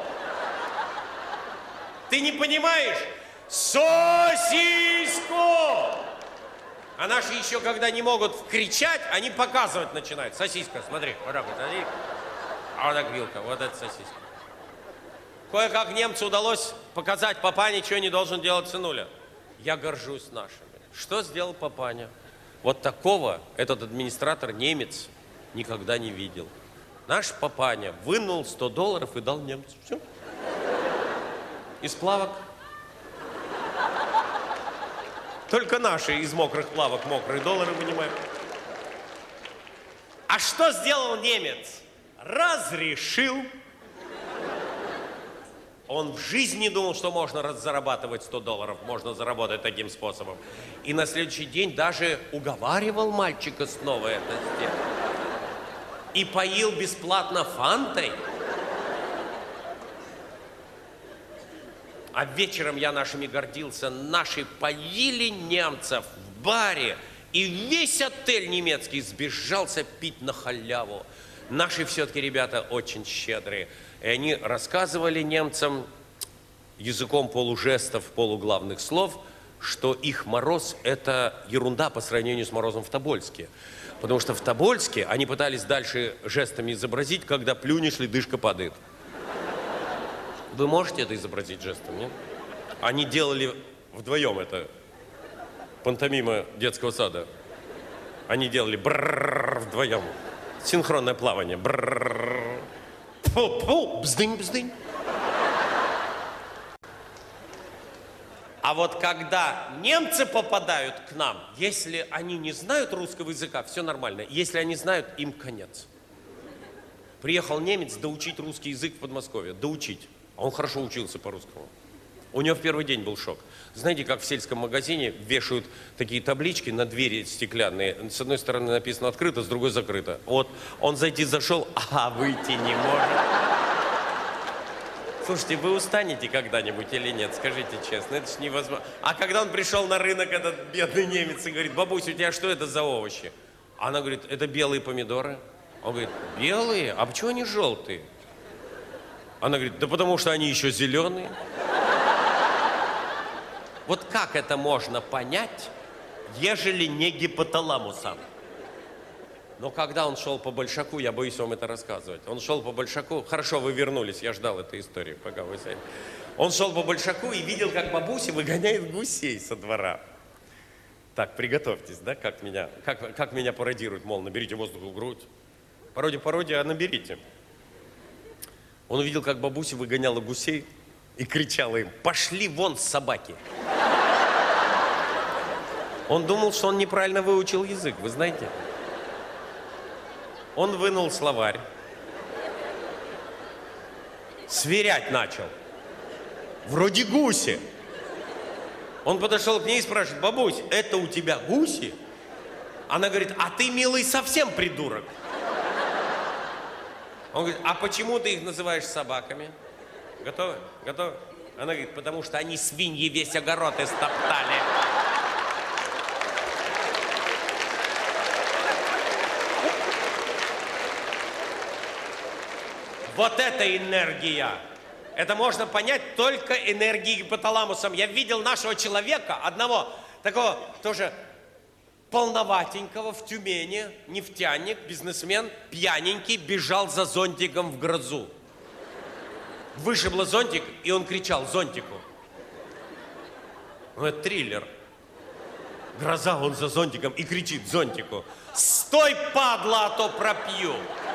Ты не понимаешь? Сосиску!» А наши еще, когда не могут кричать, они показывать начинают. Сосиска, смотри, вот так вот, смотри. А вот так вилка, вот это сосиска. Кое-как немцу удалось показать папане, что не должен делать сынуля. Я горжусь нашими. Что сделал папаня? Вот такого этот администратор, немец, никогда не видел. Наш папаня вынул сто долларов и дал немцу. Все. Из плавок. Только наши из мокрых плавок мокрые доллары вынимают. А что сделал немец? Разрешил. Он в жизни не думал, что можно зарабатывать сто долларов, можно заработать таким способом. И на следующий день даже уговаривал мальчика снова это сделать. И поил бесплатно фантой. А вечером я нашими гордился. Наши поили немцев в баре. И весь отель немецкий сбежался пить на халяву. Наши все-таки ребята очень щедрые. И они рассказывали немцам языком полужестов, полуглавных слов, что их мороз – это ерунда по сравнению с морозом в Тобольске. Потому что в Тобольске они пытались дальше жестами изобразить, когда плюнешь, ледышка падает. Вы можете это изобразить жестом, нет? Они делали вдвоем это. Пантомима детского сада. Они делали брррррр вдвоем. Синхронное плавание. Брррррр. Фу-фу, бздынь-бздынь. А вот когда немцы попадают к нам, если они не знают русского языка, все нормально. Если они знают, им конец. Приехал немец доучить русский язык в Подмосковье. Доучить. А он хорошо учился по-русскому. У него в первый день был шок. Знаете, как в сельском магазине вешают такие таблички на двери стеклянные. С одной стороны написано «открыто», с другой «закрыто». Вот он зайти зашел, а выйти не может. Слушайте, вы устанете когда-нибудь или нет? Скажите честно, это ж невозможно. А когда он пришел на рынок, этот бедный немец, и говорит: «Бабусь, у тебя что это за овощи?» Она говорит: «Это белые помидоры». Он говорит: «Белые? А почему они желтые?» Она говорит: «Да потому что они еще зеленые». Вот как это можно понять, ежели не гипоталамусом? Но когда он шел по Большаку, я боюсь вам это рассказывать. Он шел по Большаку, хорошо, вы вернулись, я ждал этой истории, пока вы сами. Он шел по Большаку и видел, как бабуся выгоняет гусей со двора. Так, приготовьтесь, да, как меня, как, как меня пародируют, мол, наберите воздух в грудь. Пародия, пародия, а наберите. Он увидел, как бабуся выгоняла гусей и кричала им: «Пошли вон, собаки!» Он думал, что он неправильно выучил язык, вы знаете? Он вынул словарь, сверять начал. Вроде гуси. Он подошел к ней и спрашивает: «Бабусь, это у тебя гуси?» Она говорит: «А ты, милый, совсем придурок». Он говорит: «А почему ты их называешь собаками?» Готовы? Готовы? Она говорит: «Потому что они, свиньи, весь огород истоптали». Вот это энергия. Это можно понять только энергией гипоталамусом. Я видел нашего человека, одного такого тоже полноватенького в Тюмени, нефтяник, бизнесмен, пьяненький, бежал за зонтиком в грозу. Вышибло зонтик, и он кричал зонтику. Ну, это триллер. Гроза, он за зонтиком и кричит зонтику: «Стой, падла, а то пропью!»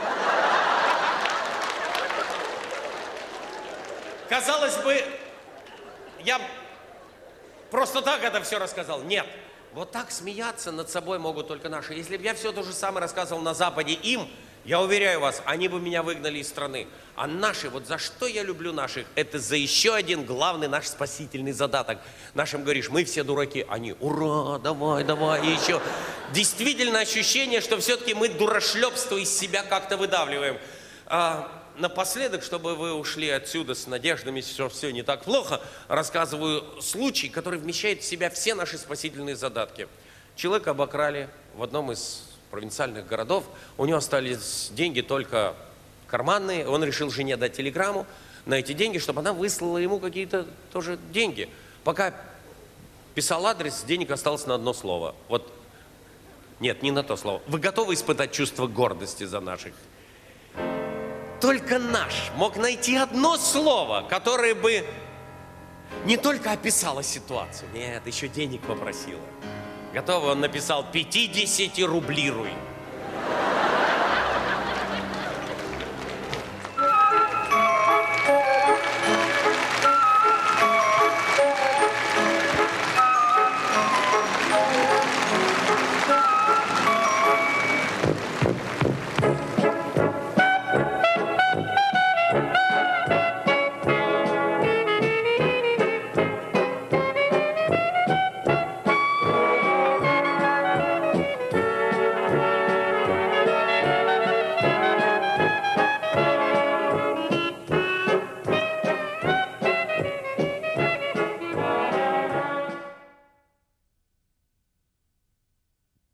Казалось бы, я просто так это все рассказал. Нет. Вот так смеяться над собой могут только наши. Если бы я все то же самое рассказывал на Западе им, я уверяю вас, они бы меня выгнали из страны. А наши, вот за что я люблю наших, это за еще один главный наш спасительный задаток. Нашим говоришь: мы все дураки. Они: ура, давай, давай, и еще. Действительно ощущение, что все-таки мы дурашлепство из себя как-то выдавливаем. А, напоследок, чтобы вы ушли отсюда с надеждами, что все не так плохо, рассказываю случай, который вмещает в себя все наши спасительные задатки. Человека обокрали в одном из провинциальных городов, у него остались деньги только карманные, он решил жене дать телеграмму на эти деньги, чтобы она выслала ему какие-то тоже деньги. Пока писал адрес, денег осталось на одно слово. Вот, нет, не на то слово. Вы готовы испытать чувство гордости за наших? Только наш мог найти одно слово, которое бы не только описало ситуацию, нет, еще денег попросило. Готовы? Он написал: пятидесятирублируй.